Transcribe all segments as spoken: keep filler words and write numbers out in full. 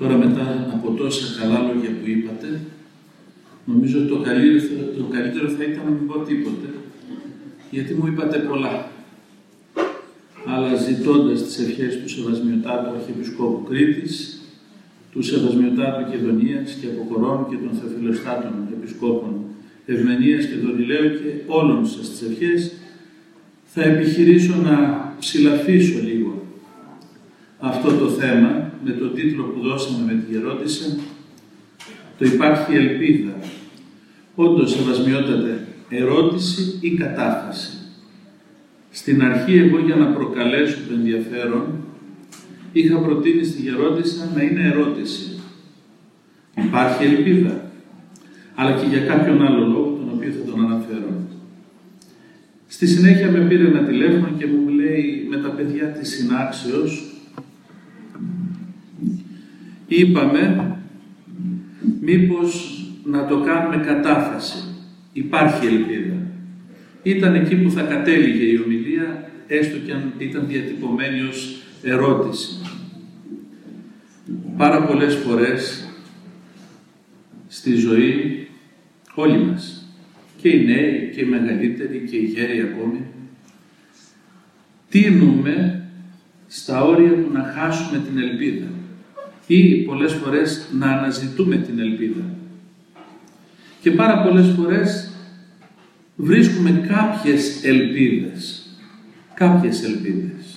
Τώρα μετά από τόσα καλά λόγια που είπατε, νομίζω ότι το καλύτερο, το καλύτερο θα ήταν να μην πω τίποτε, γιατί μου είπατε πολλά. Αλλά ζητώντας τις ευχές του Σεβασμιωτάτου Αρχιεπισκόπου Κρήτης, του Σεβασμιωτάτου Κεδονίας και Αποκορών και των Θεοφιλοστάτων Επισκόπων Ευμενίας και Δωρηλαίου και όλων σας τις ευχές, θα επιχειρήσω να ψηλαφίσω λίγο αυτό το θέμα με τον τίτλο που δώσαμε με τη ερώτηση, το «Υπάρχει ελπίδα». Όντως, Σεβασμιότατε, ερώτηση ή κατάφαση. Στην αρχή, εγώ για να προκαλέσω το ενδιαφέρον, είχα προτείνει στη Γερόντισσα να είναι ερώτηση. Υπάρχει ελπίδα, αλλά και για κάποιον άλλο λόγο, τον οποίο θα τον αναφέρω. Στη συνέχεια με πήρε ένα τηλέφωνο και μου λέει, με τα παιδιά της συνάξεως, είπαμε, μήπως να το κάνουμε κατάφαση. Υπάρχει ελπίδα. Ήταν εκεί που θα κατέληγε η ομιλία, έστω και αν ήταν διατυπωμένη ως ερώτηση. Πάρα πολλές φορές στη ζωή, όλοι μας, και οι νέοι και οι μεγαλύτεροι και οι γέροι ακόμη, τείνουμε στα όρια του να χάσουμε την ελπίδα ή πολλές φορές να αναζητούμε την ελπίδα. Και πάρα πολλές φορές βρίσκουμε κάποιες ελπίδες. Κάποιες ελπίδες.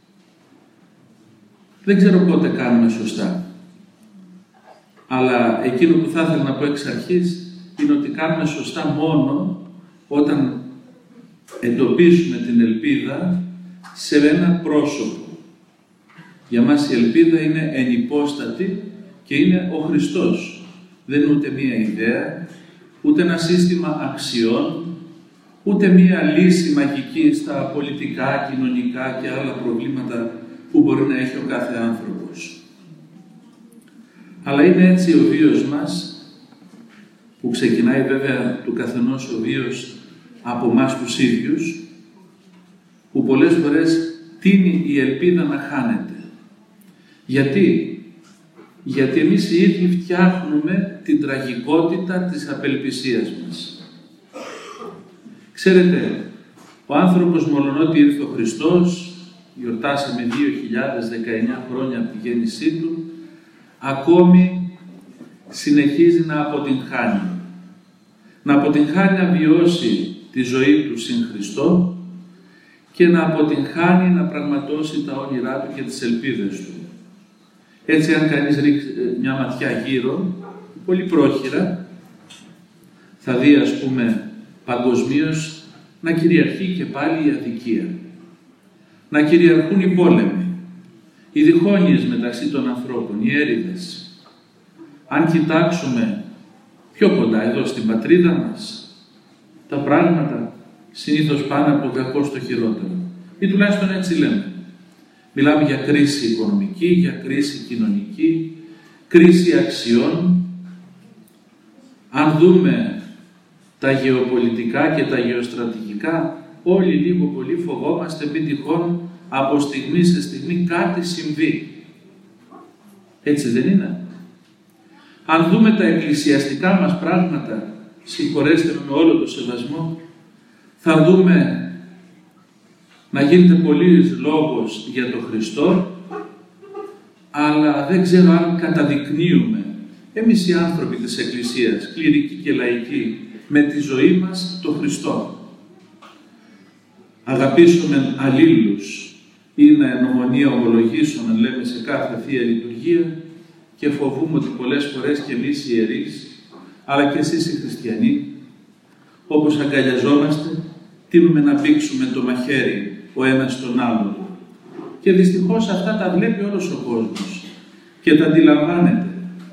Δεν ξέρω πότε κάνουμε σωστά. Αλλά εκείνο που θα ήθελα να πω εξ αρχής είναι ότι κάνουμε σωστά μόνο όταν εντοπίσουμε την ελπίδα σε ένα πρόσωπο. Για μας η ελπίδα είναι ενυπόστατη και είναι ο Χριστός. Δεν είναι ούτε μία ιδέα, ούτε ένα σύστημα αξιών, ούτε μία λύση μαγική στα πολιτικά, κοινωνικά και άλλα προβλήματα που μπορεί να έχει ο κάθε άνθρωπος. Αλλά είναι έτσι ο βίος μας, που ξεκινάει βέβαια του καθενός ο βίος από εμάς τους ίδιους, που πολλές φορές τείνει η ελπίδα να χάνεται. Γιατί? Γιατί εμείς οι ίδιοι φτιάχνουμε την τραγικότητα της απελπισίας μας. Ξέρετε, ο άνθρωπος, μολονότι ήρθε ο Χριστός, γιορτάσαμε δύο χιλιάδες δεκαεννιά χρόνια από τη γέννησή Του, ακόμη συνεχίζει να αποτυγχάνει. Να αποτυγχάνει να βιώσει τη ζωή του συν Χριστό και να αποτυγχάνει να πραγματώσει τα όνειρά του και τις ελπίδες του. Έτσι, αν κανείς ρίξει μια ματιά γύρω, πολύ πρόχειρα, θα δει, ας πούμε, παγκοσμίως να κυριαρχεί και πάλι η αδικία. Να κυριαρχούν οι πόλεμοι, οι διχόνοιες μεταξύ των ανθρώπων, οι έρηδες. Αν κοιτάξουμε πιο κοντά εδώ στην πατρίδα μας, τα πράγματα συνήθως πάνε από το κακό στο χειρότερο. Ή τουλάχιστον έτσι λέμε. Μιλάμε για κρίση οικονομική, για κρίση κοινωνική, κρίση αξιών. Αν δούμε τα γεωπολιτικά και τα γεωστρατηγικά, όλοι λίγο πολύ φοβόμαστε μην τυχόν από στιγμή σε στιγμή κάτι συμβεί. Έτσι δεν είναι? Αν δούμε τα εκκλησιαστικά μας πράγματα, συγχωρέστε με όλο το σεβασμό, θα δούμε να γίνεται πολύς λόγος για τον Χριστό, αλλά δεν ξέρω αν καταδεικνύουμε εμείς οι άνθρωποι της Εκκλησίας, κληρικοί και λαϊκοί, με τη ζωή μας τον Χριστό. Αγαπήσουμε αλλήλους ή να ενομονία ομολογήσουμε, λέμε σε κάθε Θεία Λειτουργία, και φοβούμαι ότι πολλές φορές και εμείς οι ιερείς, αλλά και εσείς οι χριστιανοί, όπως αγκαλιαζόμαστε, τείνουμε να μπήξουμε το μαχαίρι ο ένας στον άλλον. Και δυστυχώς αυτά τα βλέπει όλος ο κόσμος και τα αντιλαμβάνεται.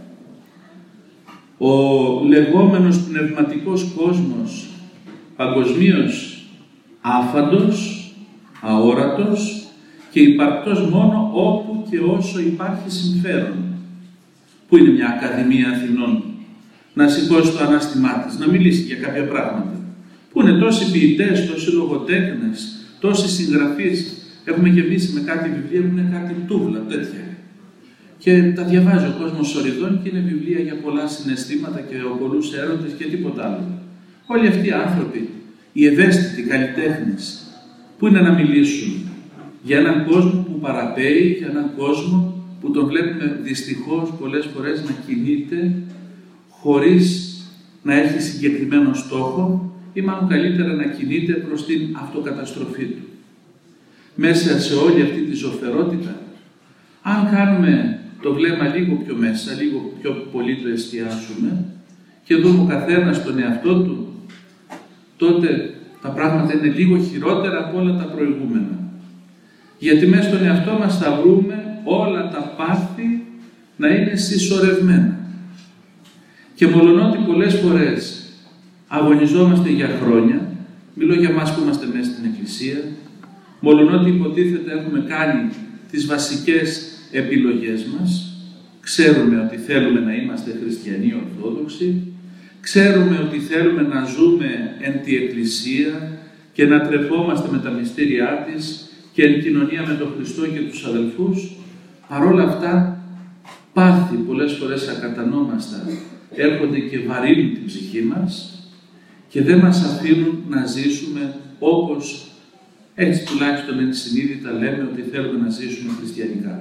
Ο λεγόμενος πνευματικός κόσμος, παγκοσμίως άφαντος, αόρατος και υπαρκτός μόνο όπου και όσο υπάρχει συμφέρον. Πού είναι μια Ακαδημία Αθηνών να σηκώσει το ανάστημά της, να μιλήσει για κάποια πράγματα? Πού είναι τόσοι ποιητές, τόσοι λογοτέχνες, τόσοι συγγραφείς? Έχουμε γεμίσει με κάτι βιβλία που είναι κάτι τούβλα τέτοια. και τα διαβάζει ο κόσμος σοριδών και είναι βιβλία για πολλά συναισθήματα και πολλούς έρωτες και τίποτα άλλο. Όλοι αυτοί οι άνθρωποι, οι ευαίσθητοι καλλιτέχνες, που είναι να μιλήσουν για έναν κόσμο που παραπέει, για έναν κόσμο που τον βλέπουμε δυστυχώς πολλές φορές να κινείται χωρίς να έχει συγκεκριμένο στόχο ή μάλλον καλύτερα να κινείται προς την αυτοκαταστροφή του. Μέσα σε όλη αυτή τη ζωφερότητα, αν κάνουμε το βλέμμα λίγο πιο μέσα, λίγο πιο πολύ το εστιάσουμε και δούμε ο καθένας τον εαυτό του, τότε τα πράγματα είναι λίγο χειρότερα από όλα τα προηγούμενα. Γιατί μέσα στον εαυτό μας θα βρούμε όλα τα πάθη να είναι συσσωρευμένα. Και μολονότι πολλές φορές αγωνιζόμαστε για χρόνια, μιλώ για μας που είμαστε μέσα στην Εκκλησία, μολονότι υποτίθεται έχουμε κάνει τις βασικές επιλογές μας, ξέρουμε ότι θέλουμε να είμαστε χριστιανοί ορθόδοξοι, ξέρουμε ότι θέλουμε να ζούμε εν τη Εκκλησία και να τρεφόμαστε με τα μυστήριά της και εν κοινωνία με τον Χριστό και τους αδελφούς, παρόλα αυτά πάθη πολλές φορές ακατανόμαστα έρχονται και βαρύνουν την ψυχή μας και δεν μας αφήνουν να ζήσουμε όπως έτσι τουλάχιστον ενσυνείδητα λέμε ότι θέλουμε να ζήσουμε χριστιανικά.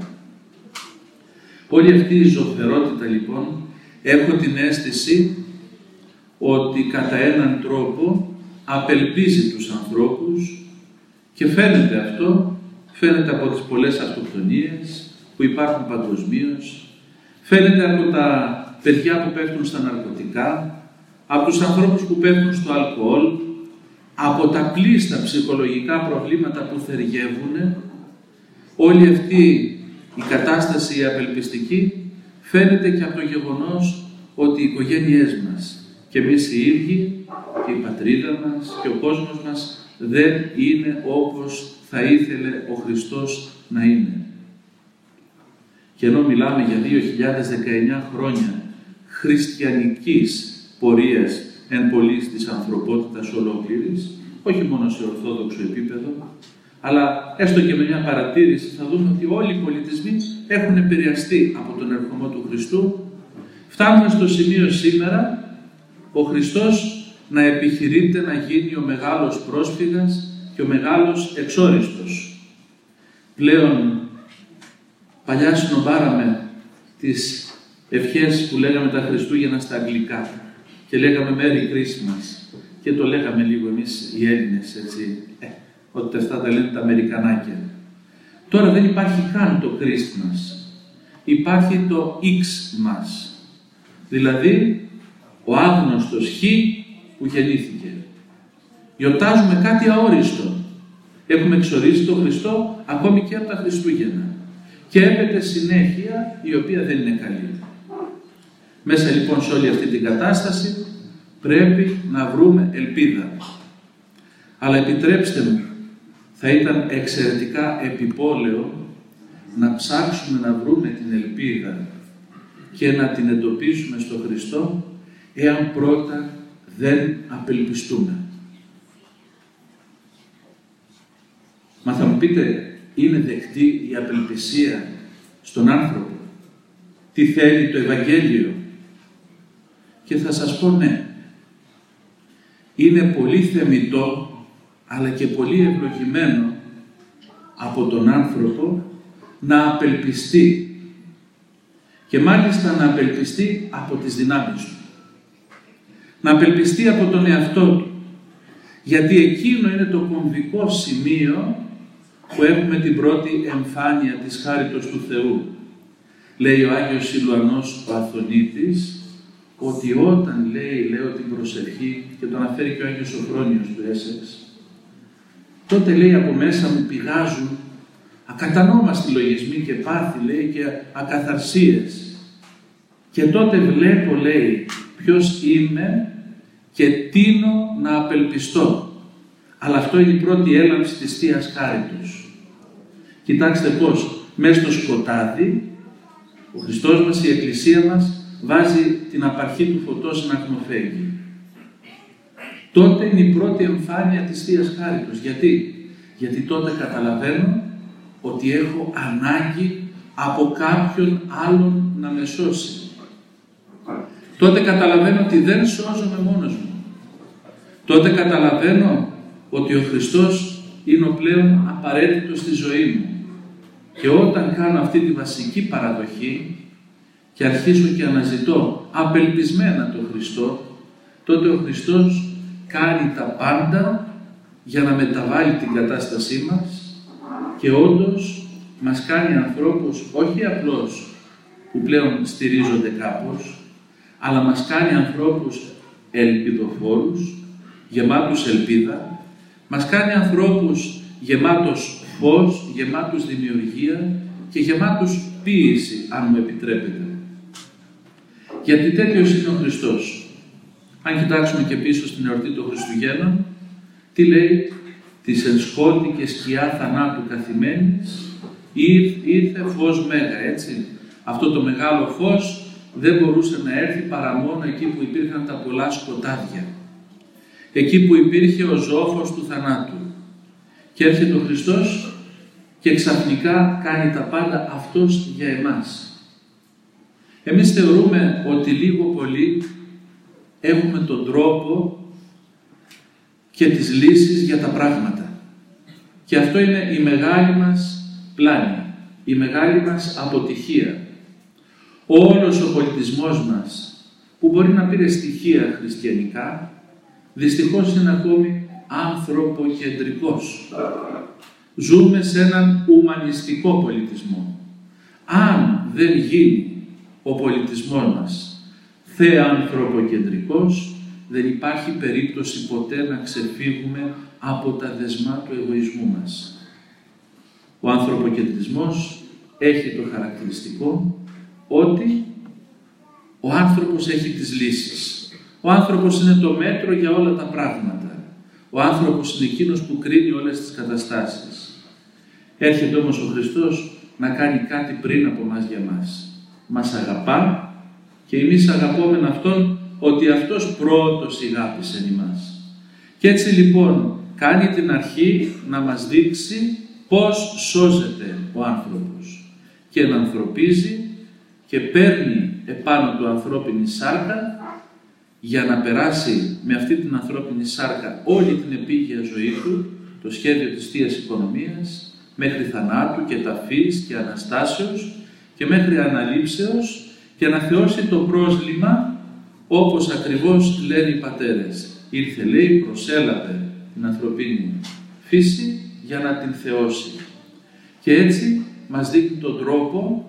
Όλη αυτή η ζωφερότητα λοιπόν έχω την αίσθηση ότι κατά έναν τρόπο απελπίζει τους ανθρώπους και φαίνεται αυτό, φαίνεται από τις πολλές αυτοκτονίες που υπάρχουν παγκοσμίως, φαίνεται από τα παιδιά που πέφτουν στα ναρκωτικά, από τους ανθρώπους που πέφτουν στο αλκοόλ, από τα πλήστα ψυχολογικά προβλήματα που θεργεύουν. Όλη αυτή η κατάσταση η απελπιστική φαίνεται και από το γεγονός ότι οι οικογένειές μας και εμείς οι ίδιοι και η πατρίδα μας και ο κόσμος μας δεν είναι όπως θα ήθελε ο Χριστός να είναι. Και ενώ μιλάμε για δύο χιλιάδες δεκαεννιά χρόνια χριστιανικής πορείας εν πολλής της ανθρωπότητας ολόκληρης, όχι μόνο σε ορθόδοξο επίπεδο, αλλά έστω και με μια παρατήρηση θα δούμε ότι όλοι οι πολιτισμοί έχουν επηρεαστεί από τον ερχομό του Χριστού. Φτάνουμε στο σημείο σήμερα ο Χριστός να επιχειρείται να γίνει ο μεγάλος πρόσφυγας και ο μεγάλος εξόριστος. Πλέον παλιά συνομπάραμε τις ευχές που λέγαμε τα Χριστούγεννα στα αγγλικά και λέγαμε Merry Christmas και το λέγαμε λίγο εμείς οι Έλληνες, έτσι, ε, ότι αυτά τα λένε τα Αμερικανάκια. Τώρα δεν υπάρχει καν το Christmas, υπάρχει το Xmas, δηλαδή ο άγνωστος Χ που γεννήθηκε. Γιορτάζουμε κάτι αόριστο. Έχουμε εξορίσει τον Χριστό ακόμη και από τα Χριστούγεννα. Και έπεται συνέχεια η οποία δεν είναι καλή. Μέσα λοιπόν σε όλη αυτή την κατάσταση πρέπει να βρούμε ελπίδα. Αλλά επιτρέψτε μου, θα ήταν εξαιρετικά επιπόλαιο να ψάξουμε να βρούμε την ελπίδα και να την εντοπίσουμε στο Χριστό εάν πρώτα δεν απελπιστούμε. Μα θα μου πείτε, είναι δεκτή η απελπισία στον άνθρωπο? Τι θέλει το Ευαγγέλιο? Και θα σας πω ναι. Είναι πολύ θεμιτό, αλλά και πολύ ευλογημένο από τον άνθρωπο να απελπιστεί. Και μάλιστα να απελπιστεί από τις δυνάμεις του. Να απελπιστεί από τον εαυτό του. Γιατί εκείνο είναι το κομβικό σημείο που έχουμε την πρώτη εμφάνεια της χάριτος του Θεού. Λέει ο Άγιος Σιλουανός ο Αθωνίτης, ότι όταν λέει, λέω την προσευχή, και το αναφέρει και ο Άγιος Σοφρόνιος του Έσεξ, τότε λέει από μέσα μου πηγάζουν ακατανόμαστοι λογισμοί και πάθη, λέει, και ακαθαρσίες. Και τότε βλέπω, λέει, ποιος είμαι και τείνω να απελπιστώ. Αλλά αυτό είναι η πρώτη έλαμψη της Θείας Χάριτος. Κοιτάξτε πώς, μέσα στο σκοτάδι, ο Χριστός μας, η Εκκλησία μας, βάζει την απαρχή του φωτός να χνοφέγει. Τότε είναι η πρώτη εμφάνεια της Θείας Χάριτος. Γιατί? Γιατί τότε καταλαβαίνω ότι έχω ανάγκη από κάποιον άλλον να με σώσει. Τότε καταλαβαίνω ότι δεν σώζομαι μόνος μου. Τότε καταλαβαίνω ότι ο Χριστός είναι ο πλέον απαραίτητος στη ζωή μου. Και όταν κάνω αυτή τη βασική παραδοχή και αρχίσω και αναζητώ απελπισμένα τον Χριστό, τότε ο Χριστός κάνει τα πάντα για να μεταβάλει την κατάστασή μας και όντως μας κάνει ανθρώπους όχι απλώς που πλέον στηρίζονται κάπως, αλλά μας κάνει ανθρώπους ελπιδοφόρους, γεμάτους ελπίδα, μας κάνει ανθρώπους γεμάτος φως, γεμάτους δημιουργία και γεμάτους ποίηση, αν μου επιτρέπετε. Γιατί τέτοιος είναι ο Χριστός. Αν κοιτάξουμε και πίσω στην εορτή των Χριστουγέννων, τι λέει, «Της ενσκότη και σκιά θανάτου καθημένης, ήρθε φως μέγα», έτσι. Αυτό το μεγάλο φως δεν μπορούσε να έρθει παρά μόνο εκεί που υπήρχαν τα πολλά σκοτάδια. Εκεί που υπήρχε ο ζόφος του θανάτου. Και έρχεται ο Χριστός και ξαφνικά κάνει τα πάντα αυτός για εμάς. Εμείς θεωρούμε ότι λίγο πολύ έχουμε τον τρόπο και τις λύσεις για τα πράγματα. Και αυτό είναι η μεγάλη μας πλάνη, η μεγάλη μας αποτυχία. Όλος ο πολιτισμός μας, που μπορεί να πήρε στοιχεία χριστιανικά, δυστυχώς είναι ακόμη ανθρωποκεντρικός. Ζούμε σε έναν ουμανιστικό πολιτισμό. Αν δεν γίνει ο πολιτισμός μας θεανθρωποκεντρικός, δεν υπάρχει περίπτωση ποτέ να ξεφύγουμε από τα δεσμά του εγωισμού μας. Ο ανθρωποκεντρισμός έχει το χαρακτηριστικό ότι ο άνθρωπος έχει τις λύσεις. Ο άνθρωπος είναι το μέτρο για όλα τα πράγματα. Ο άνθρωπος είναι εκείνος που κρίνει όλες τις καταστάσεις. Έρχεται όμως ο Χριστός να κάνει κάτι πριν από μας για μας. Μας αγαπά και εμείς αγαπώμεν Αυτόν, ότι Αυτός πρώτος ηγάπησεν ημάς. Και έτσι λοιπόν κάνει την αρχή να μας δείξει πώς σώζεται ο άνθρωπος και ενανθρωπίζει και παίρνει επάνω του ανθρώπινη σάρκα για να περάσει με αυτή την ανθρώπινη σάρκα όλη την επίγεια ζωή του, το σχέδιο της Θείας Οικονομίας, μέχρι θανάτου και ταφής και Αναστάσεως και μέχρι αναλήψεως και να θεώσει το πρόσλημα όπως ακριβώς λένε οι πατέρες. Ήρθε, λέει, προσέλαβε την ανθρωπίνη φύση για να την θεώσει. Και έτσι μας δείχνει τον τρόπο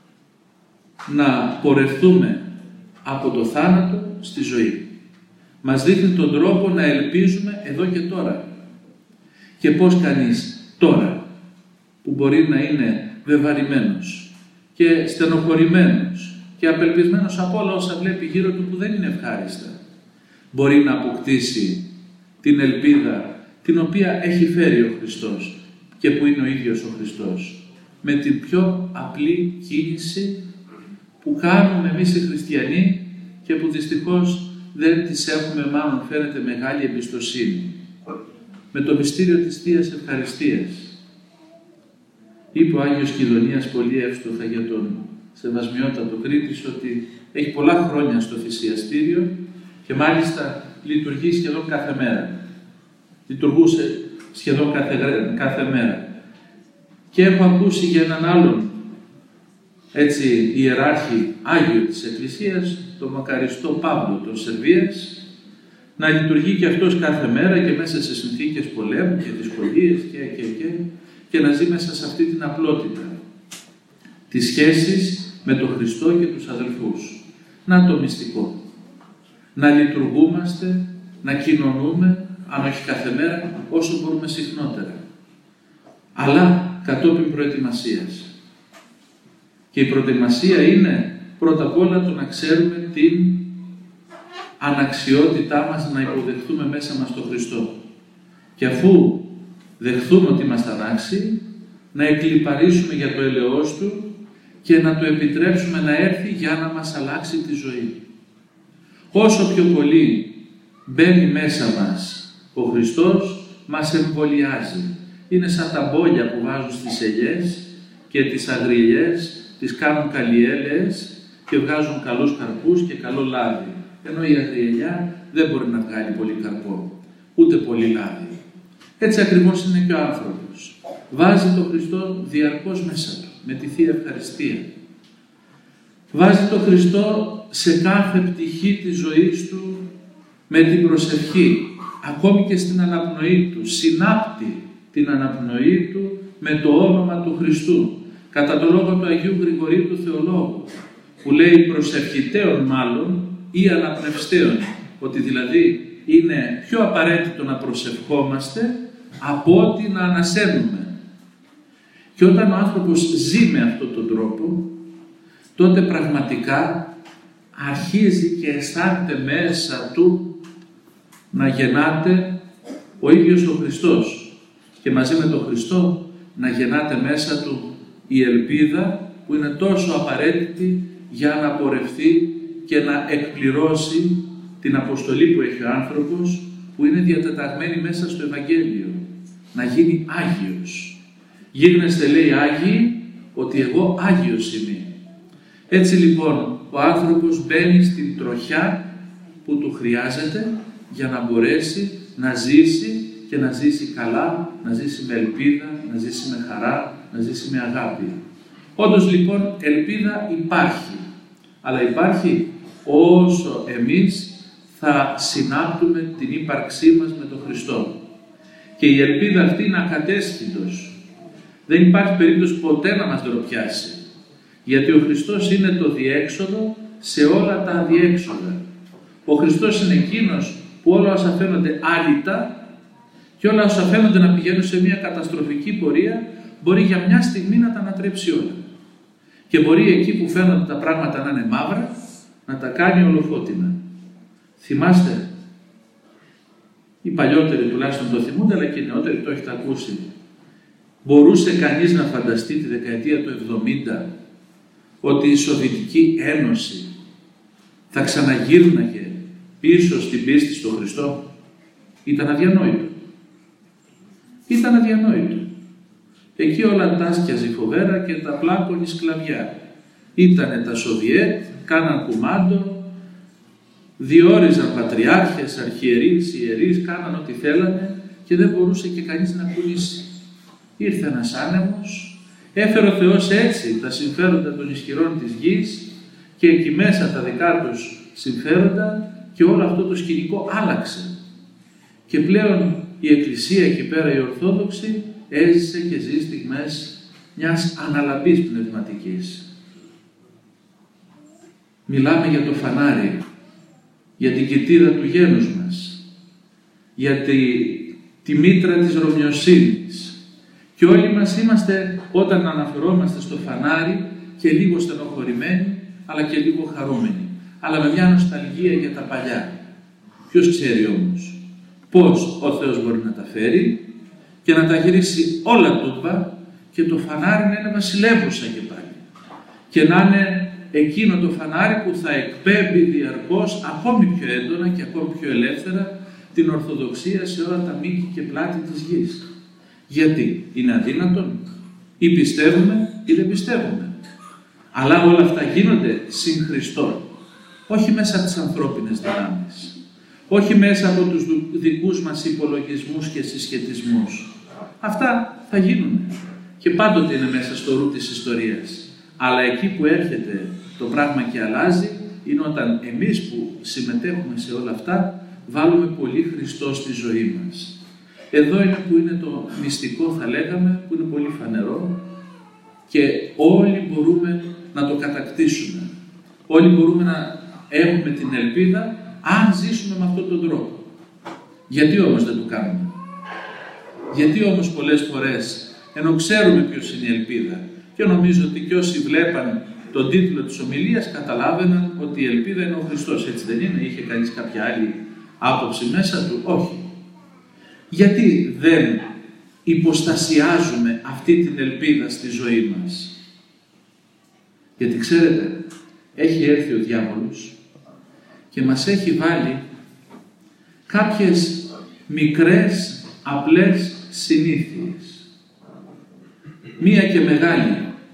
να πορευτούμε από το θάνατο στη ζωή. Μας δείχνει τον τρόπο να ελπίζουμε εδώ και τώρα. Και πώς κανείς τώρα, που μπορεί να είναι βεβαρημένος και στενοχωρημένος και απελπισμένος από όλα όσα βλέπει γύρω του που δεν είναι ευχάριστα, μπορεί να αποκτήσει την ελπίδα την οποία έχει φέρει ο Χριστός και που είναι ο ίδιος ο Χριστός, με την πιο απλή κίνηση που κάνουμε εμείς οι χριστιανοί και που δυστυχώς δεν τις έχουμε, μάλλον φαίνεται, μεγάλη εμπιστοσύνη. Με το μυστήριο της Θείας Ευχαριστίας. Είπε ο Άγιος Κιδωνίας πολύ εύστοχα για τον σεβασμιότατο Κρήτης ότι έχει πολλά χρόνια στο θυσιαστήριο και μάλιστα λειτουργεί σχεδόν κάθε μέρα. Λειτουργούσε σχεδόν κάθε, κάθε μέρα. Και έχω ακούσει για έναν άλλον έτσι ιεράρχη Άγιο της Εκκλησίας, τον μακαριστό Παύλο των Σερβίας, να λειτουργεί και αυτός κάθε μέρα και μέσα σε συνθήκες πολέμου και δυσκολίες και, και, και, και να ζει μέσα σε αυτή την απλότητα τις σχέσεις με τον Χριστό και τους αδελφούς. Να το μυστικό. Να λειτουργούμαστε, να κοινωνούμε, αν όχι κάθε μέρα, όσο μπορούμε συχνότερα. Αλλά κατόπιν προετοιμασίας. Και η προετοιμασία είναι πρώτα απ' όλα το να ξέρουμε την αναξιότητά μας να υποδεχθούμε μέσα μας τον Χριστό. Και αφού δεχθούμε ότι είμαστε ανάξιοι, να εκλιπαρίσουμε για το ελαιός Του και να το επιτρέψουμε να έρθει για να μας αλλάξει τη ζωή. Όσο πιο πολύ μπαίνει μέσα μας ο Χριστός, μας εμβολιάζει. Είναι σαν τα μπόλια που βάζουν στις ελιές και τις αγριελιές τις κάνουν καλλιέλαιες και βγάζουν καλούς καρπούς και καλό λάδι. Ενώ η αγριελιά δεν μπορεί να βγάλει πολύ καρπό, ούτε πολύ λάδι. Έτσι ακριβώς είναι και ο άνθρωπος. Βάζει τον Χριστό διαρκώς μέσα του, με τη Θεία Ευχαριστία. Βάζει τον Χριστό σε κάθε πτυχή της ζωής του με την προσευχή, ακόμη και στην αναπνοή του. Συνάπτει την αναπνοή του με το όνομα του Χριστού, κατά το λόγο του Αγίου Γρηγορίου του Θεολόγου, που λέει προσευχητέων μάλλον ή αναπνευστέων, ότι δηλαδή είναι πιο απαραίτητο να προσευχόμαστε από ότι να ανασένουμε. Και όταν ο άνθρωπος ζει με αυτόν τον τρόπο, τότε πραγματικά αρχίζει και αισθάνεται μέσα του να γεννάται ο ίδιος ο Χριστός και μαζί με τον Χριστό να γεννάται μέσα του η ελπίδα που είναι τόσο απαραίτητη για να πορευθεί και να εκπληρώσει την αποστολή που έχει ο άνθρωπος, που είναι διατεταγμένη μέσα στο Ευαγγέλιο, να γίνει Άγιος. Γίγνεστε, λέει, Άγιοι, ότι εγώ Άγιος είμαι. Έτσι λοιπόν ο άνθρωπος μπαίνει στην τροχιά που του χρειάζεται για να μπορέσει να ζήσει και να ζήσει καλά, να ζήσει με ελπίδα, να ζήσει με χαρά, να ζήσει με αγάπη. Όντως λοιπόν ελπίδα υπάρχει, αλλά υπάρχει όσο εμείς θα συνάπτουμε την ύπαρξή μας με τον Χριστό. Και η ελπίδα αυτή είναι ακατέσχυτος. Δεν υπάρχει περίπτωση ποτέ να μας ντροπιάσει. Γιατί ο Χριστός είναι το διέξοδο σε όλα τα αδιέξοδα. Ο Χριστός είναι εκείνος που όλα όσα φαίνονται άλυτα και όλα όσα φαίνονται να πηγαίνουν σε μια καταστροφική πορεία, μπορεί για μια στιγμή να τα ανατρέψει όλα. Και μπορεί εκεί που φαίνονται τα πράγματα να είναι μαύρα, να τα κάνει ολοφώτινα. Θυμάστε, οι παλιότεροι τουλάχιστον το θυμούνται, αλλά και οι νεότεροι το έχετε ακούσει. Μπορούσε κανείς να φανταστεί τη δεκαετία του εβδομήντα ότι η Σοβιετική Ένωση θα ξαναγύρναγε πίσω στην πίστη στον Χριστό? Ήταν αδιανόητο. Ήταν αδιανόητο. Εκεί όλα τάσκιαζε φοβέρα και τα πλάκωνε σκλαβιά. Ήτανε τα Σοβιέτ, κάναν κουμάντο, διόριζαν πατριάρχες, αρχιερείς, ιερείς, κάναν ό,τι θέλανε και δεν μπορούσε και κανείς να πουλήσει. Ήρθε ένας άνεμος, έφερε ο Θεός έτσι τα συμφέροντα των ισχυρών της γης και εκεί μέσα τα δικά τους συμφέροντα και όλο αυτό το σκηνικό άλλαξε. Και πλέον η Εκκλησία εκεί πέρα, η Ορθόδοξη, έζησε και ζει στιγμές μιας αναλαμπής πνευματικής. Μιλάμε για το φανάρι, για την κοιτίδα του γένους μας, για τη, τη μήτρα της Ρωμιοσύνης. Και όλοι μας είμαστε, όταν αναφερόμαστε στο φανάρι, και λίγο στενοχωρημένοι, αλλά και λίγο χαρούμενοι. Αλλά με μια νοσταλγία για τα παλιά. Ποιος ξέρει όμως πώς ο Θεός μπορεί να τα φέρει και να τα γυρίσει όλα τούμπα και το φανάρι να είναι βασιλεύουσα και πάλι. Και να είναι εκείνο το φανάρι που θα εκπέμπει διαρκώς ακόμη πιο έντονα και ακόμη πιο ελεύθερα την Ορθοδοξία σε όλα τα μήκη και πλάτη της γης. Γιατί είναι αδύνατον? Ή πιστεύουμε ή δεν πιστεύουμε. Αλλά όλα αυτά γίνονται συν Χριστόν. Όχι μέσα από τις ανθρώπινες δυνάμεις. Όχι μέσα από τους δικούς μας υπολογισμούς και συσχετισμούς. Αυτά θα γίνουν. Και πάντοτε είναι μέσα στο ρου της ιστορίας. Αλλά εκεί που έρχεται το πράγμα και αλλάζει, είναι όταν εμείς που συμμετέχουμε σε όλα αυτά, βάλουμε πολύ Χριστό στη ζωή μας. Εδώ είναι που είναι το μυστικό, θα λέγαμε, που είναι πολύ φανερό και όλοι μπορούμε να το κατακτήσουμε. Όλοι μπορούμε να έχουμε την ελπίδα αν ζήσουμε με αυτόν τον τρόπο. Γιατί όμως δεν το κάνουμε? Γιατί όμως πολλές φορές, ενώ ξέρουμε ποιος είναι η ελπίδα, και νομίζω ότι και όσοι βλέπαν τον τίτλο της ομιλίας καταλάβαιναν ότι η ελπίδα είναι ο Χριστός, έτσι δεν είναι? Είχε κανείς κάποια άλλη άποψη μέσα του? Όχι. Γιατί δεν υποστασιάζουμε αυτή την ελπίδα στη ζωή μας? Γιατί ξέρετε, έχει έρθει ο διάβολος και μας έχει βάλει κάποιες μικρές, απλές συνήθειες. Μία και μεγάλη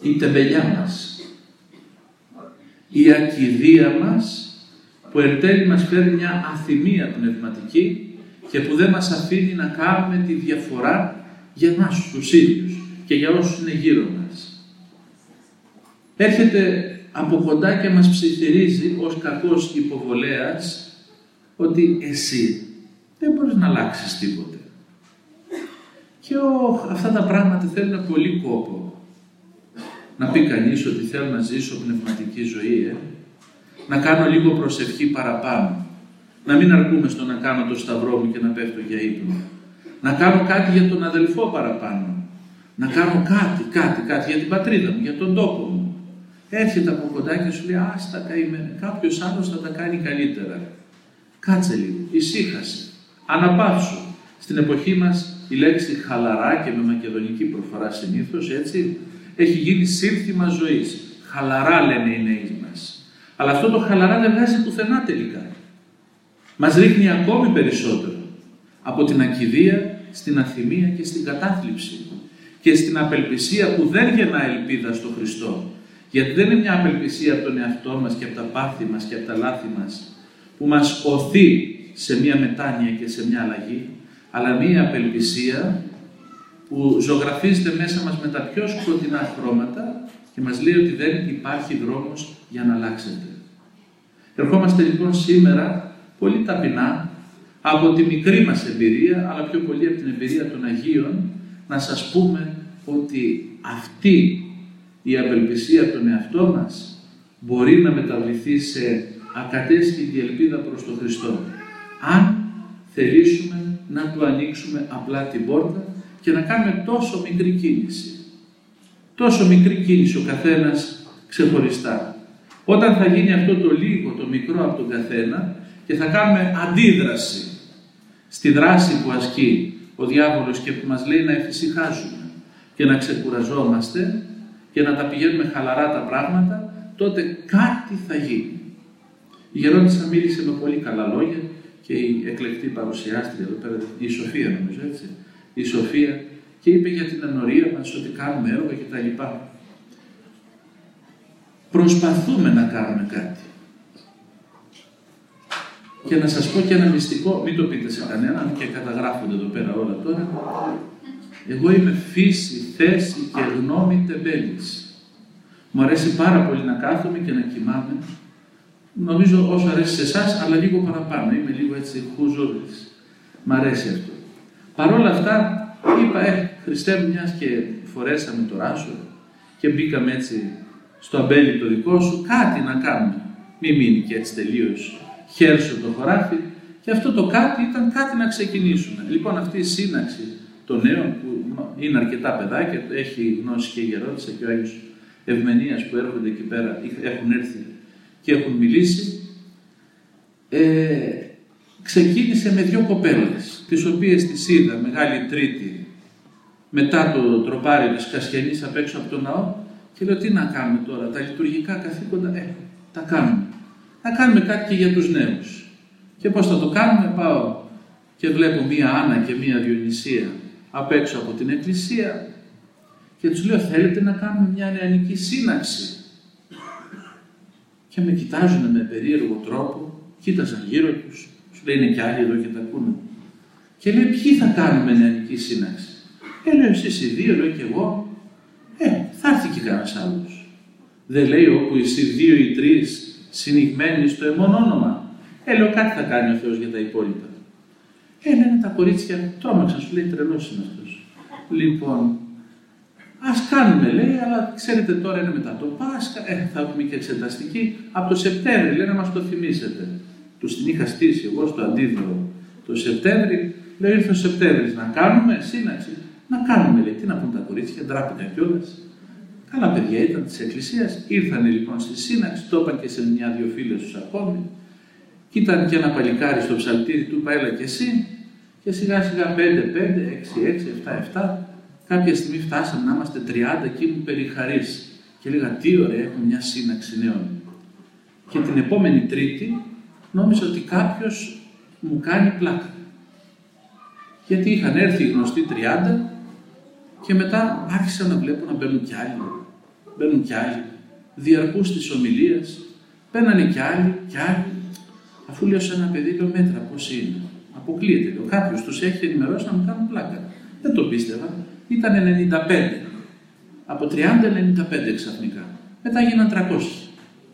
η τεμπελιά μας, η ακηδία μας, που εν τέλει μας φέρνει μια αθυμία πνευματική και που δεν μας αφήνει να κάνουμε τη διαφορά για εμάς τους ίδιους και για όσους είναι γύρω μας. Έρχεται από κοντά και μας ψιθυρίζει ως κακός υποβολέας ότι εσύ δεν μπορείς να αλλάξεις τίποτε. Και ο, αυτά τα πράγματα θέλουν πολύ κόπο. Να πει κανείς ότι θέλω να ζήσω πνευματική ζωή, ε? να κάνω λίγο προσευχή παραπάνω, να μην αρκούμε στο να κάνω το σταυρό μου και να πέφτω για ύπνο, να κάνω κάτι για τον αδελφό παραπάνω, να κάνω κάτι, κάτι, κάτι για την πατρίδα μου, για τον τόπο μου. Έρχεται από κοντά και σου λέει, άστα καημένα, κάποιος άλλος θα τα κάνει καλύτερα. Κάτσε λίγο, ησύχασε, αναπαύσου. Στην εποχή μας η λέξη χαλαρά και με μακεδονική προφορά συνήθως, έτσι, έχει γίνει σύνθημα ζωής. Χαλαρά λένε οι νέοι μας. Αλλά αυτό το χαλαρά δεν βγάζει πουθενά τελικά. Μας ρίχνει ακόμη περισσότερο από την ακηδία στην αθυμία και στην κατάθλιψη και στην απελπισία που δεν γεννά ελπίδα στο Χριστό. Γιατί δεν είναι μια απελπισία από τον εαυτό μας και από τα πάθη μας και από τα λάθη μας που μας οθεί σε μια μετάνοια και σε μια αλλαγή, αλλά μια απελπισία που ζωγραφίζεται μέσα μας με τα πιο σκοτεινά χρώματα και μας λέει ότι δεν υπάρχει δρόμος για να αλλάξετε. Ερχόμαστε λοιπόν σήμερα πολύ ταπεινά από τη μικρή μας εμπειρία, αλλά πιο πολύ από την εμπειρία των Αγίων, να σας πούμε ότι αυτή η απελπισία των εαυτό μας μπορεί να μεταβληθεί σε ακατέσχυτη ελπίδα προς τον Χριστό. Αν θελήσουμε να του ανοίξουμε απλά την πόρτα και να κάνουμε τόσο μικρή κίνηση. Τόσο μικρή κίνηση ο καθένας ξεχωριστά. Όταν θα γίνει αυτό το λίγο, το μικρό από τον καθένα και θα κάνουμε αντίδραση στη δράση που ασκεί ο διάβολος και που μας λέει να εφησυχάζουμε και να ξεκουραζόμαστε και να τα πηγαίνουμε χαλαρά τα πράγματα, τότε κάτι θα γίνει. Η γερόντισσα μίλησε με πολύ καλά λόγια και η εκλεκτή παρουσιάστρια εδώ πέρα, η Σοφία νομίζω έτσι, η Σοφία, και είπε για την ενορία μας ότι κάνουμε έργο κτλ. Προσπαθούμε να κάνουμε κάτι. Και να σας πω και ένα μυστικό, μην το πείτε σε κανέναν και καταγράφονται εδώ πέρα όλα τώρα. Εγώ είμαι φύση, θέση και γνώμη τεμπέλης. Μου αρέσει πάρα πολύ να κάθομαι και να κοιμάμαι. Νομίζω όσο αρέσει σε εσάς, αλλά λίγο παραπάνω. Είμαι λίγο έτσι χουζούρης. Μ' αρέσει αυτό. Παρ' όλα αυτά, είπα, ε, Χριστέ μου, μιας και φορέσαμε το ράσο και μπήκαμε έτσι στο αμπέλι το δικό σου, κάτι να κάνουμε. Μην μείνει και έτσι τελείως χέρσο το χωράφι. Και αυτό το κάτι ήταν κάτι να ξεκινήσουμε. Λοιπόν, αυτή η σύναξη των νέων, που είναι αρκετά παιδάκια, έχει γνώση και η γερόντισσα και ο Άγιος Ευμενίας που έρχονται εκεί πέρα, έχουν έρθει και έχουν μιλήσει, ε, ξεκίνησε με δύο κοπέλες, τις οποίες τις είδα Μεγάλη Τρίτη μετά το τροπάριο της Κασιανής απ' έξω από το ναό και λέω τι να κάνουμε τώρα, τα λειτουργικά καθήκοντα, ε, τα κάνουμε. Να κάνουμε κάτι και για τους νέους. Και πώς θα το κάνουμε, πάω και βλέπω μία Άννα και μία Διονυσία απ' έξω από την εκκλησία και τους λέω θέλετε να κάνουμε μια νεανική σύναξη. Και με κοιτάζουν με περίεργο τρόπο, κοίταζαν γύρω τους, σου λέει είναι κι άλλοι εδώ και τα ακούνε. Και λέει ποιοι θα κάνουμε νεανική σύναξη. Ε, λέω εσείς οι δύο, λέω και εγώ, ε, θα έρθει και κανένας άλλος. Δεν λέει όπου εσύ δύο ή τρεις συνηγμένοι στο εμόν όνομα. Ε, λέω κάτι θα κάνει ο Θεός για τα υπόλοιπα. Ε, λένε τα κορίτσια, τρόμαξαν, σου λέει τρελός είναι αυτός. Λοιπόν, ας κάνουμε, λέει, αλλά ξέρετε τώρα είναι μετά το Πάσχα, ε, θα έχουμε και εξεταστική. Από το Σεπτέμβρη, λέει, να μας το θυμίσετε. Τους την είχα στήσει εγώ στο αντίδωρο το Σεπτέμβρη. Λέω, ήρθε ο Σεπτέμβρης, να κάνουμε σύναξη. Να κάνουμε, λέει, τι να πούν τα κορίτσια, ντράπηκαν κιόλας. Καλά παιδιά ήταν της Εκκλησίας, ήρθανε λοιπόν στη σύναξη, το είπαν και σε μια-δυο φίλες τους ακόμη. Και ήταν και ένα παλικάρι στο ψαλτήρι, του είπα, έλα και εσύ. Και σιγά σιγά πέντε πέντε, έξι έξι, επτά επτά. Κάποια στιγμή φτάσαμε να είμαστε τριάντα και ήμουν περιχαρής. Και έλεγα τι ωραία, έχουμε μια σύναξη νέων. Και την επόμενη Τρίτη νόμιζα ότι κάποιος μου κάνει πλάκα. Γιατί είχαν έρθει οι γνωστοί τριάντα και μετά άρχισα να βλέπω να μπαίνουν κι άλλοι. μπαίνουν κι άλλοι. Διαρκούς της ομιλίας, μπαίνανε κι άλλοι, κι άλλοι. Αφού λέω σε ένα παιδί, λέω μέτρα πώς είναι. Αποκλείεται. Λέω, κάποιος τους έχει ενημερώσει να μου κάνουν πλάκα. Δεν το πίστευα. Ήταν ενενήντα πέντε. Από τριάντα ενενήντα πέντε ξαφνικά. Μετά γίναν τριακόσια.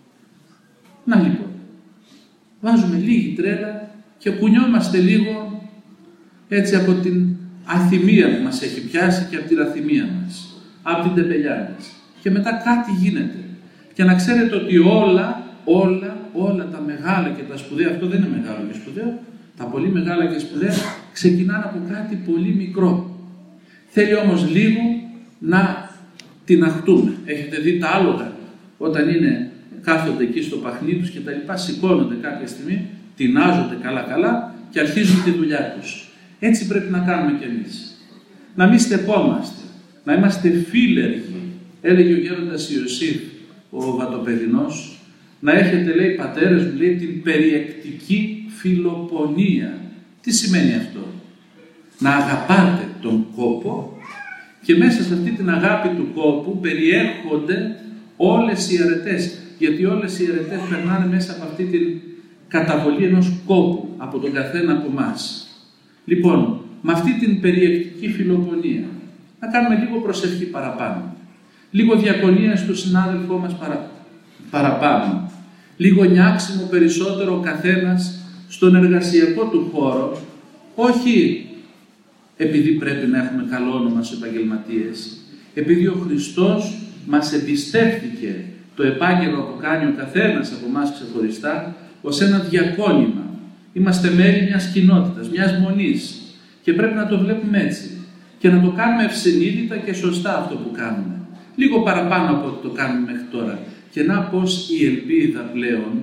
Να λοιπόν. Βάζουμε λίγη τρέλα και κουνιόμαστε λίγο έτσι από την αθυμία που μας έχει πιάσει και από την αθυμία μας. Από την τεμπελιά μας. Και μετά κάτι γίνεται. Και να ξέρετε ότι όλα, όλα, όλα τα μεγάλα και τα σπουδαία, αυτό δεν είναι μεγάλο και σπουδαίο, τα πολύ μεγάλα και σπουδαία ξεκινάνε από κάτι πολύ μικρό. Θέλει όμως λίγο να τιναχτούμε. Έχετε δει τα άλογα όταν είναι, κάθονται εκεί στο παχνί τους και τα λοιπά, σηκώνονται κάποια στιγμή, τεινάζονται καλά-καλά και αρχίζουν τη δουλειά τους. Έτσι πρέπει να κάνουμε κι εμείς. Να μην στεπόμαστε, να είμαστε φίλεργοι. Έλεγε ο γέροντας Ιωσήφ, ο Βατοπεδινός, να έχετε, λέει, πατέρες μου, λέει, την περιεκτική φιλοπονία. Τι σημαίνει αυτό? Να αγαπάτε τον κόπο και μέσα σε αυτή την αγάπη του κόπου περιέχονται όλες οι αρετές. Γιατί όλες οι αρετές περνάνε μέσα από αυτή την καταβολή ενός κόπου από τον καθένα από εμάς. Λοιπόν, με αυτή την περιεκτική φιλοπονία να κάνουμε λίγο προσευχή παραπάνω. Λίγο διακονία στο συνάδελφό μας παρα... παραπάνω. Λίγο νιάξιμο περισσότερο ο καθένας στον εργασιακό του χώρο, όχι επειδή πρέπει να έχουμε καλό όνομα στους επαγγελματίες, επειδή ο Χριστός μας εμπιστεύτηκε το επάγγελμα που κάνει ο καθένας από εμάς ξεχωριστά ως ένα διακόνημα. Είμαστε μέλη μιας κοινότητας, μιας μονής και πρέπει να το βλέπουμε έτσι και να το κάνουμε ευσυνείδητα και σωστά αυτό που κάνουμε. Λίγο παραπάνω από ό,τι το κάνουμε μέχρι τώρα. Και να πως η ελπίδα πλέον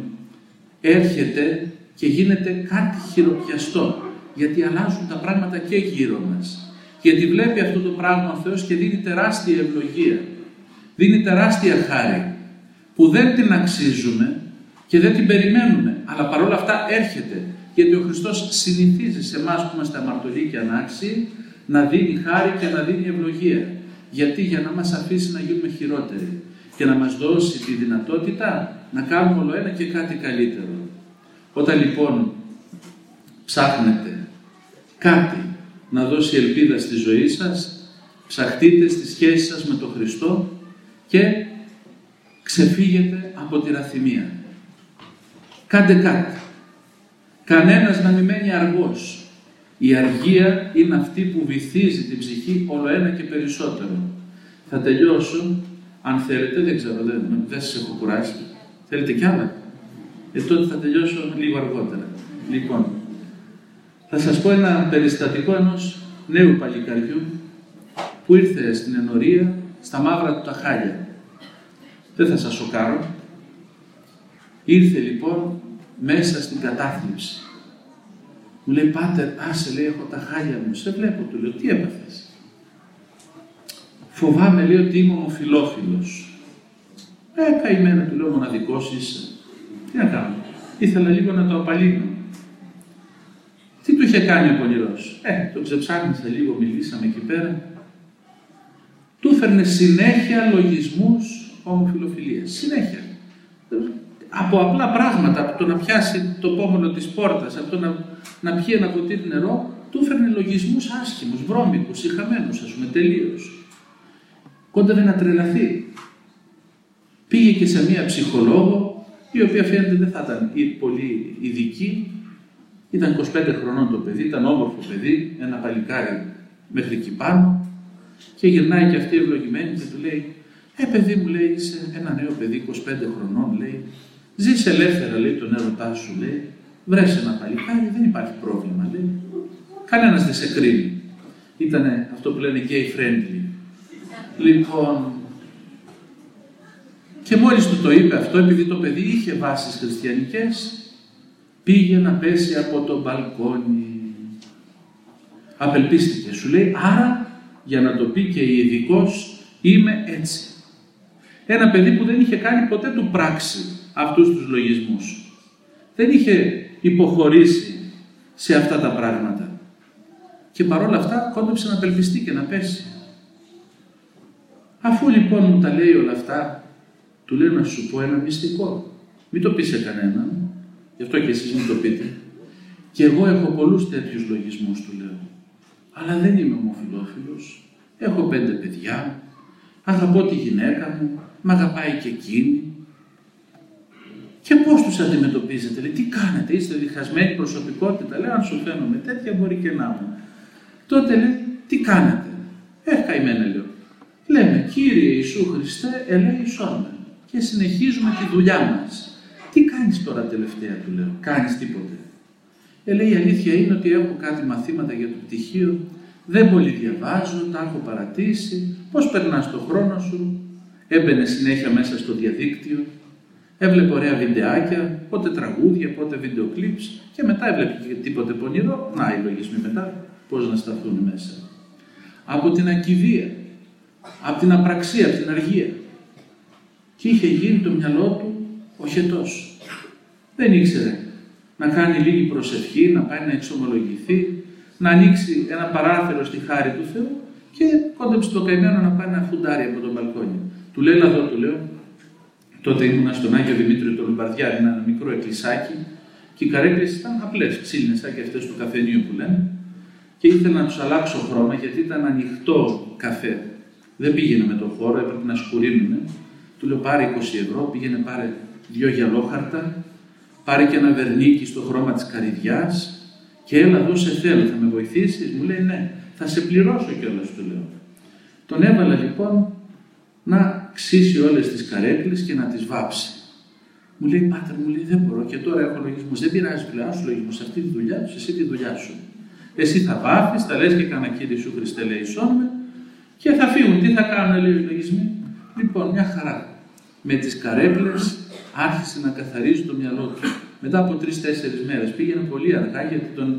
έρχεται και γίνεται κάτι χειροπιαστό. Γιατί αλλάζουν τα πράγματα και γύρω μας. Γιατί βλέπει αυτό το πράγμα ο Θεός και δίνει τεράστια ευλογία. Δίνει τεράστια χάρη. Που δεν την αξίζουμε και δεν την περιμένουμε. Αλλά παρόλα αυτά έρχεται. Γιατί ο Χριστός συνηθίζει σε εμάς που είμαστε αμαρτωλοί και ανάξιοι να δίνει χάρη και να δίνει ευλογία. Γιατί? Για να μας αφήσει να γίνουμε χειρότεροι και να μας δώσει τη δυνατότητα να κάνουμε όλο ένα και κάτι καλύτερο. Όταν λοιπόν ψάχνετε κάτι να δώσει ελπίδα στη ζωή σας, ψαχτείτε στη σχέση σας με τον Χριστό και ξεφύγετε από τη ραθυμία. Κάντε κάτι. Κανένας να μην μένει αργός. Η αργία είναι αυτή που βυθίζει την ψυχή όλο ένα και περισσότερο. Θα τελειώσω, αν θέλετε, δεν ξέρω, δεν, δεν σας έχω κουράσει. Θέλετε κι άλλα? Ε, τότε θα τελειώσω λίγο αργότερα. Λοιπόν, θα σας πω ένα περιστατικό ενός νέου παλικαριού που ήρθε στην ενορία, στα μαύρα του τα χάλια. Δεν θα σας σοκάρω. Ήρθε λοιπόν μέσα στην κατάθλιψη. Μου λέει, πάτερ, άσε, λέει, έχω τα χάλια μου. Σε βλέπω, του λέω, τι έπαθες? Φοβάμαι, λέει, ότι είμαι ομοφυλόφιλος. Ε, καημένα, του λέω, μοναδικός είσαι. Τι να κάνω? Ήθελα λίγο να το απαλύνω. Τι του είχε κάνει ο πονηρός? Ε, τον ξεψάχνισα λίγο, μιλήσαμε εκεί πέρα. Του έφερνε συνέχεια λογισμούς ομοφυλοφιλίας. Συνέχεια. Από απλά πράγματα, από το να πιάσει το πόμολο της πόρτας, από το να, να πιει ένα ποτήρι νερό, του έφερνε λογισμούς άσχημους, βρώμικους, ηχαμένους, ας πούμε, τελείως. Κόντευε να τρελαθεί. Πήγε και σε μία ψυχολόγο, η οποία φαίνεται δεν θα ήταν πολύ ειδική. Ήταν είκοσι πέντε χρονών το παιδί, ήταν όμορφο παιδί, ένα παλικάρι μέχρι εκεί πάνω. Και γυρνάει και αυτή ευλογημένη και του λέει, «Ε, παιδί μου», λέει, «είσαι ένα νέο παιδί, είκοσι πέντε χρονών», λέει, «ζεις ελεύθερα», λέει, «τον έρωτά σου», λέει, «βρες ένα παλικάρι, δεν υπάρχει πρόβλημα», λέει, «κανένας δεν σε κρίνει». Ήτανε αυτό που λένε gay friendly. Λοιπόν, και μόλις του το είπε αυτό, επειδή το παιδί είχε βάσεις χριστιανικές, πήγε να πέσει από το μπαλκόνι. Απελπίστηκε, σου λέει, άρα, για να το πει και η ειδικός, είμαι έτσι. Ένα παιδί που δεν είχε κάνει ποτέ του πράξη αυτούς τους λογισμούς. Δεν είχε υποχωρήσει σε αυτά τα πράγματα. Και παρόλα αυτά κόντεψε να απελπιστεί και να πέσει. Αφού λοιπόν μου τα λέει όλα αυτά, του λέω να σου πω ένα μυστικό. Μην το πεις σε κανέναν, γι' αυτό και εσείς μην το πείτε. Και εγώ έχω πολλούς τέτοιους λογισμούς, του λέω. Αλλά δεν είμαι ομοφυλόφιλος. Έχω πέντε παιδιά, αγαπώ τη γυναίκα μου, μ' αγαπάει και εκείνη. Και πώς τους αντιμετωπίζετε, λέει, τι κάνετε, είστε διχασμένη προσωπικότητα, λέω, αν σου φαίνομαι τέτοια μπορεί και να μου. Τότε λέει, τι κάνετε, ε, καημένε, λέω. Λέμε, Κύριε Ιησού Χριστέ, ελέησόν με. Και συνεχίζουμε τη δουλειά μας. Τι κάνεις τώρα τελευταία, του λέω, κάνεις τίποτε. Ε, λέει, η αλήθεια είναι ότι έχω κάτι μαθήματα για το πτυχίο, δεν πολύ διαβάζω, τα έχω παρατήσει. Πώς περνάς το χρόνο σου? Έμπαινε συνέχεια μέσα στο διαδίκτυο, έβλεπε ωραία βιντεάκια, πότε τραγούδια, πότε βίντεο κλιπς και μετά έβλεπε και τίποτε πονηρό. Να, οι λογισμοί μετά, πώς να σταθούν μέσα. Από την ακηδία, από την απραξία, από την αργία. Και είχε γίνει το μυαλό του οχετός. Δεν ήξερε να κάνει λίγη προσευχή, να πάει να εξομολογηθεί, να ανοίξει ένα παράθυρο στη χάρη του Θεού και κόντεψε το καημένο να πάει να φουντάρει από τον μπαλκόνι. Του λέει, εδώ, του λέω, τότε ήμουνα στον Άγιο Δημήτριο του Λουμπαρδιάρη, ένα μικρό εκκλησάκι, και οι καρέκλες ήταν απλές, ξύλινες, σαν και αυτές του καφενείου που λένε, και ήθελα να τους αλλάξω χρώμα γιατί ήταν ανοιχτό καφέ. Δεν πήγαινε με τον χώρο, έπρεπε να σκουρίνουνε. Του λέω, πάρε είκοσι ευρώ, πήγαινε πάρε δυο γυαλόχαρτα, πάρε και ένα βερνίκι στο χρώμα της καρυδιάς και έλα εδώ σε θέλω, θα με βοηθήσεις? Μου λέει, ναι, θα σε πληρώσω κιόλας, του λέω. Τον έβαλα λοιπόν να ξύσει όλες τις καρέκλες και να τις βάψει. Μου λέει, Πάτερ, μου λέει, δεν μπορώ και τώρα έχω λογισμούς. Δεν πειράζει, πλέον σου λογισμούς, αυτή τη δουλειά σου, εσύ τη δουλειά σου. Εσύ θα βάφεις, θα λες και κάνα Κύριε Ιησού Χριστέ, λέει, σώμε, και θα φύγουν. Τι θα κάνουν, λέει, οι λογισμοί? Λοιπόν, μια χαρά. Με τις καρέκλες άρχισε να καθαρίζει το μυαλό του. Μετά από τρεις-τέσσερις μέρες πήγαινε πολύ αργά γιατί τον,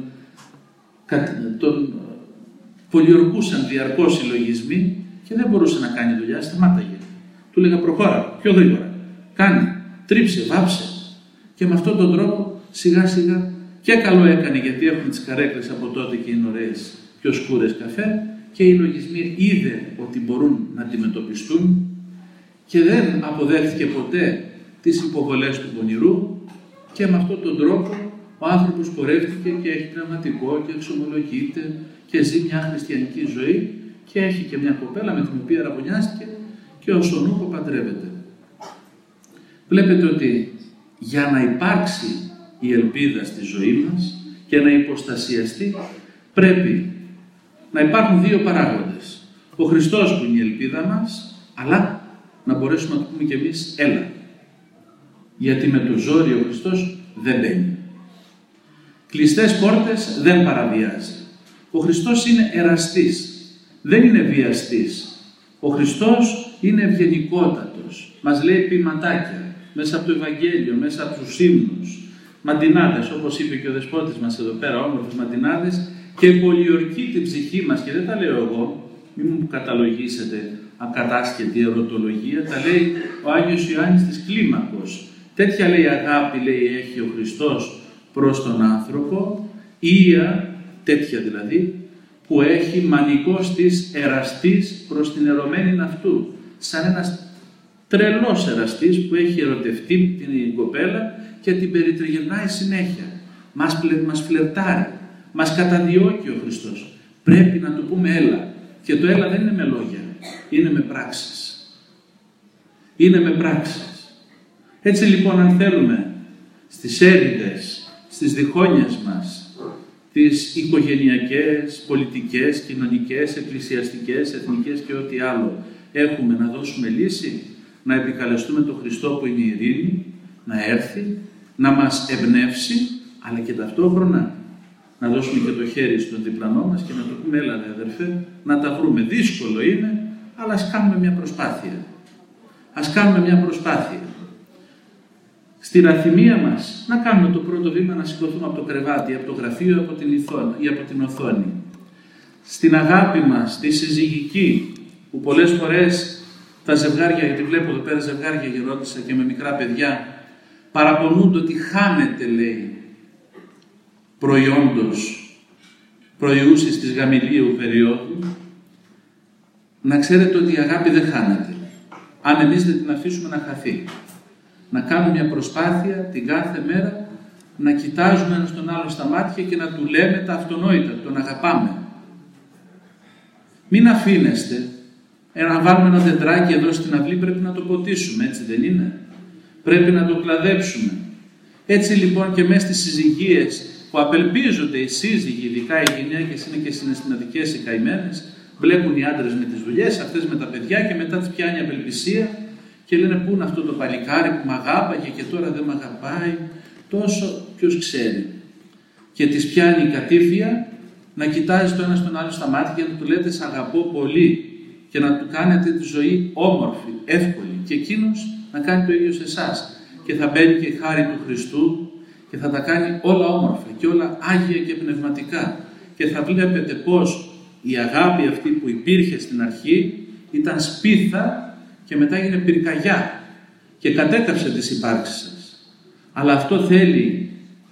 τον πολιορκούσαν διαρκώς οι λογισμοί και δεν μπορούσε να κάνει δουλειά, σταμάταγε. Του λέγα, προχώρα, πιο γρήγορα. Κάνει, τρίψε, βάψε. Και με αυτόν τον τρόπο σιγά σιγά και καλό έκανε γιατί έχουν τις καρέκλες από τότε και είναι ωραίες, πιο σκούρες καφέ, και οι λογισμοί είδε ότι μπορούν να αντιμετωπιστούν και δεν αποδέχθηκε ποτέ τις υποβολές του πονηρού και με αυτόν τον τρόπο ο άνθρωπος πορεύτηκε και έχει πνευματικό και εξομολογείται και ζει μια χριστιανική ζωή και έχει και μια κοπέλα με την οποία ραβωνιάστηκε και όσον ούπο παντρεύεται. Βλέπετε ότι για να υπάρξει η ελπίδα στη ζωή μας και να υποστασιαστεί πρέπει να υπάρχουν δύο παράγοντες. Ο Χριστός που είναι η ελπίδα μας, αλλά να μπορέσουμε να του πούμε κι εμείς έλα. Γιατί με το ζόρι ο Χριστός δεν μπαίνει. Κλειστές πόρτες δεν παραβιάζει. Ο Χριστός είναι εραστής, δεν είναι βιαστής. Ο Χριστός είναι ευγενικότατος. Μας λέει ποιηματάκια μέσα από το Ευαγγέλιο, μέσα από τους ύμνους. Μαντινάδες, όπως είπε και ο δεσπότης μας εδώ πέρα, όμορφες μαντινάδες, και πολιορκεί την ψυχή μας. Και δεν τα λέω εγώ, μην μου καταλογίσετε ακατάσχετη ερωτολογία, τα λέει ο Άγιος Ιωάννης της Κλίμακος. Τέτοια λέει αγάπη, λέει, έχει ο Χριστός προς τον άνθρωπο, ία, τέτοια δηλαδή, που έχει μανικός της εραστής προς την ερωμένη αυτού. Σαν ένας τρελός εραστής που έχει ερωτευτεί την κοπέλα και την περιτριγυρνάει συνέχεια. Μας, μας φλερτάρει, μας καταδιώκει ο Χριστός. Πρέπει να του πούμε έλα. Και το έλα δεν είναι με λόγια, είναι με πράξεις. Είναι με πράξεις. Έτσι λοιπόν, αν θέλουμε στις έρηδες, στις διχόνιες μας, τις οικογενειακές, πολιτικές, κοινωνικές, εκκλησιαστικές, εθνικές και ό,τι άλλο έχουμε να δώσουμε λύση, να επικαλεστούμε τον Χριστό που είναι η ειρήνη, να έρθει, να μας εμπνεύσει, αλλά και ταυτόχρονα να δώσουμε και το χέρι στον διπλανό μας και να το πούμε, έλα δε αδερφέ, να τα βρούμε. Δύσκολο είναι, αλλά ας κάνουμε μια προσπάθεια. Ας κάνουμε μια προσπάθεια. Στην αθυμία μας, να κάνουμε το πρώτο βήμα, να σηκωθούμε από το κρεβάτι, από το γραφείο από την ηθό, ή από την οθόνη. Στην αγάπη μας, τη συζυγική, που πολλές φορές τα ζευγάρια, γιατί βλέπω εδώ πέρα ζευγάρια γερόντισσα και με μικρά παιδιά, παραπονούνται ότι χάνεται, λέει, προϊόντος, προϊούσης της γαμηλίου περίοδου, να ξέρετε ότι η αγάπη δεν χάνεται. Αν εμείς δεν την αφήσουμε να χαθεί. Να κάνουμε μια προσπάθεια την κάθε μέρα να κοιτάζουμε ένας τον άλλο στα μάτια και να του λέμε τα αυτονόητα, τον αγαπάμε. Μην αφήνεστε. Αν βάλουμε ένα δεντράκι εδώ στην αυλή πρέπει να το ποτίσουμε, έτσι δεν είναι? Πρέπει να το κλαδέψουμε. Έτσι λοιπόν και μέσα στις συζυγίες που απελπίζονται οι σύζυγοι, ειδικά οι γυναίκες είναι και συναισθηματικές οι καημένες, βλέπουν οι άντρες με τις δουλειές, αυτές με τα παιδιά και μετά τις πιάνει απελπισία και λένε πού είναι αυτό το παλικάρι που μ' αγάπαγε και τώρα δεν μ' αγαπάει, τόσο ποιος ξέρει. Και τις πιάνει η κατήφια να κοιτάζει το ένα στον άλλο στα μάτια και να του λέτε «Σ' αγαπώ πολύ» και να του κάνετε τη ζωή όμορφη, εύκολη και εκείνος να κάνει το ίδιο σε εσάς. Και θα μπαίνει και η χάρη του Χριστού και θα τα κάνει όλα όμορφα και όλα άγια και πνευματικά. Και θα βλέπετε πως η αγάπη αυτή που υπήρχε στην αρχή ήταν σπίθα και μετά έγινε πυρκαγιά και κατέκαψε τις υπάρξεις σας. Αλλά αυτό θέλει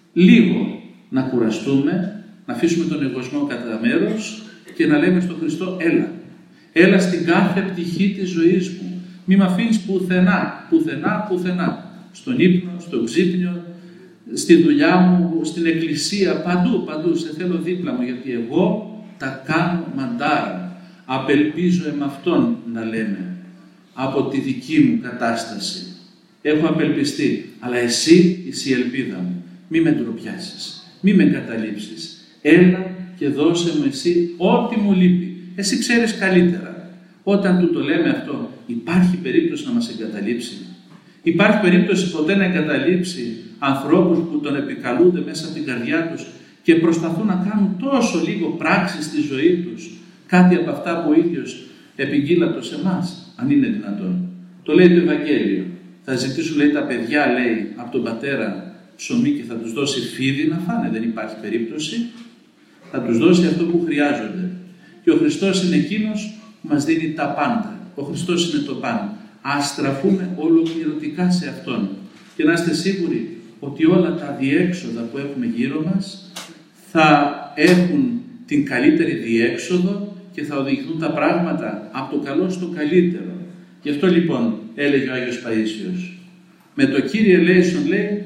λίγο να κουραστούμε, να αφήσουμε τον εγωισμό κατά μέρος και να λέμε στον Χριστό έλα. Έλα στην κάθε πτυχή της ζωής μου. Μη με αφήνεις πουθενά, πουθενά, πουθενά. Στον ύπνο, στο ξύπνιο, στη δουλειά μου, στην εκκλησία, παντού, παντού. Σε θέλω δίπλα μου γιατί εγώ τα κάνω μαντάρα. Απελπίζω εμαυτόν να λέμε από τη δική μου κατάσταση. Έχω απελπιστεί, αλλά εσύ είσαι η ελπίδα μου. Μη με ντροπιάσεις, μη με εγκαταλείψεις. Έλα και δώσε μου εσύ ό,τι μου λείπει. Εσύ ξέρεις καλύτερα. Όταν του το λέμε αυτό, υπάρχει περίπτωση να μας εγκαταλείψει? Υπάρχει περίπτωση ποτέ να εγκαταλείψει ανθρώπους που τον επικαλούνται μέσα από την καρδιά τους και προσπαθούν να κάνουν τόσο λίγο πράξεις στη ζωή τους, κάτι από αυτά που ο ίδιος επικύλατο σε εμάς, αν είναι δυνατόν? Το λέει το Ευαγγέλιο. Θα ζητήσουν, λέει, τα παιδιά, λέει, από τον πατέρα ψωμί και θα τους δώσει φίδι να φάνε. Δεν υπάρχει περίπτωση. Θα τους δώσει αυτό που χρειάζονται. Και ο Χριστός είναι εκείνος που μας δίνει τα πάντα. Ο Χριστός είναι το πάντα. Ας στραφούμε ολοκληρωτικά σε Αυτόν και να είστε σίγουροι ότι όλα τα διέξοδα που έχουμε γύρω μας θα έχουν την καλύτερη διέξοδο και θα οδηγηθούν τα πράγματα από το καλό στο καλύτερο. Γι' αυτό λοιπόν έλεγε ο Άγιος Παΐσιος, με το Κύριε Λέησον, λέει,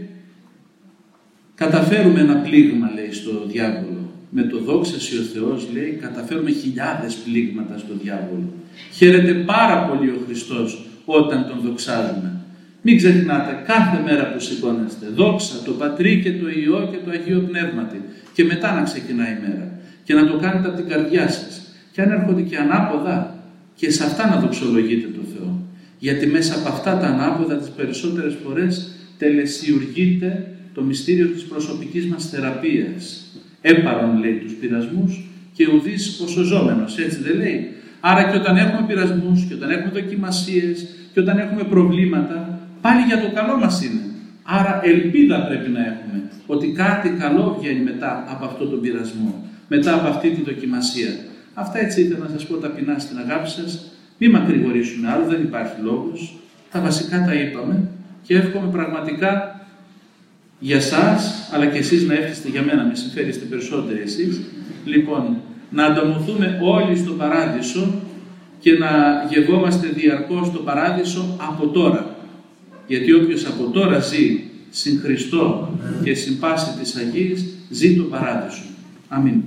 καταφέρουμε ένα πλήγμα, λέει, στο διάβολο. Με το δόξα σοι ο Θεός, λέει, καταφέρουμε χιλιάδες πλήγματα στο διάβολο. Χαίρεται πάρα πολύ ο Χριστός όταν τον δοξάζουμε. Μην ξεχνάτε κάθε μέρα που σηκώνεστε δόξα το Πατρί και το Υιό και το Αγίο Πνεύματι και μετά να ξεκινάει η μέρα και να το κάνετε από την καρδιά σας και αν έρχονται και ανάποδα και σε αυτά να δοξολογείτε το Θεό, γιατί μέσα από αυτά τα ανάποδα τις περισσότερες φορές τελεσιουργείται το μυστήριο της προσωπικής μας θεραπείας. Έπαρον, λέει, τους πειρασμούς και ουδείς ο σωζόμενος, έτσι δεν λέει? Άρα και όταν έχουμε πειρασμούς και όταν έχουμε δοκιμασίες και όταν έχουμε προβλήματα, πάλι για το καλό μας είναι. Άρα ελπίδα πρέπει να έχουμε ότι κάτι καλό βγαίνει μετά από αυτό τον πειρασμό, μετά από αυτή τη δοκιμασία. Αυτά έτσι ήθελα να σας πω ταπεινά στην αγάπη σας. Μη μακρηγορήσουμε άλλο, δεν υπάρχει λόγος. Τα βασικά τα είπαμε και εύχομαι πραγματικά για σας, αλλά και εσείς να εύχεστε για μένα, με συμφέρεστε περισσότεροι εσείς. Λοιπόν, να ανταμωθούμε όλοι στον Παράδεισο και να γευόμαστε διαρκώς στον Παράδεισο από τώρα. Γιατί όποιος από τώρα ζει συν Χριστό και συν πάση της Αγίας, ζει τον Παράδεισο. Αμήν.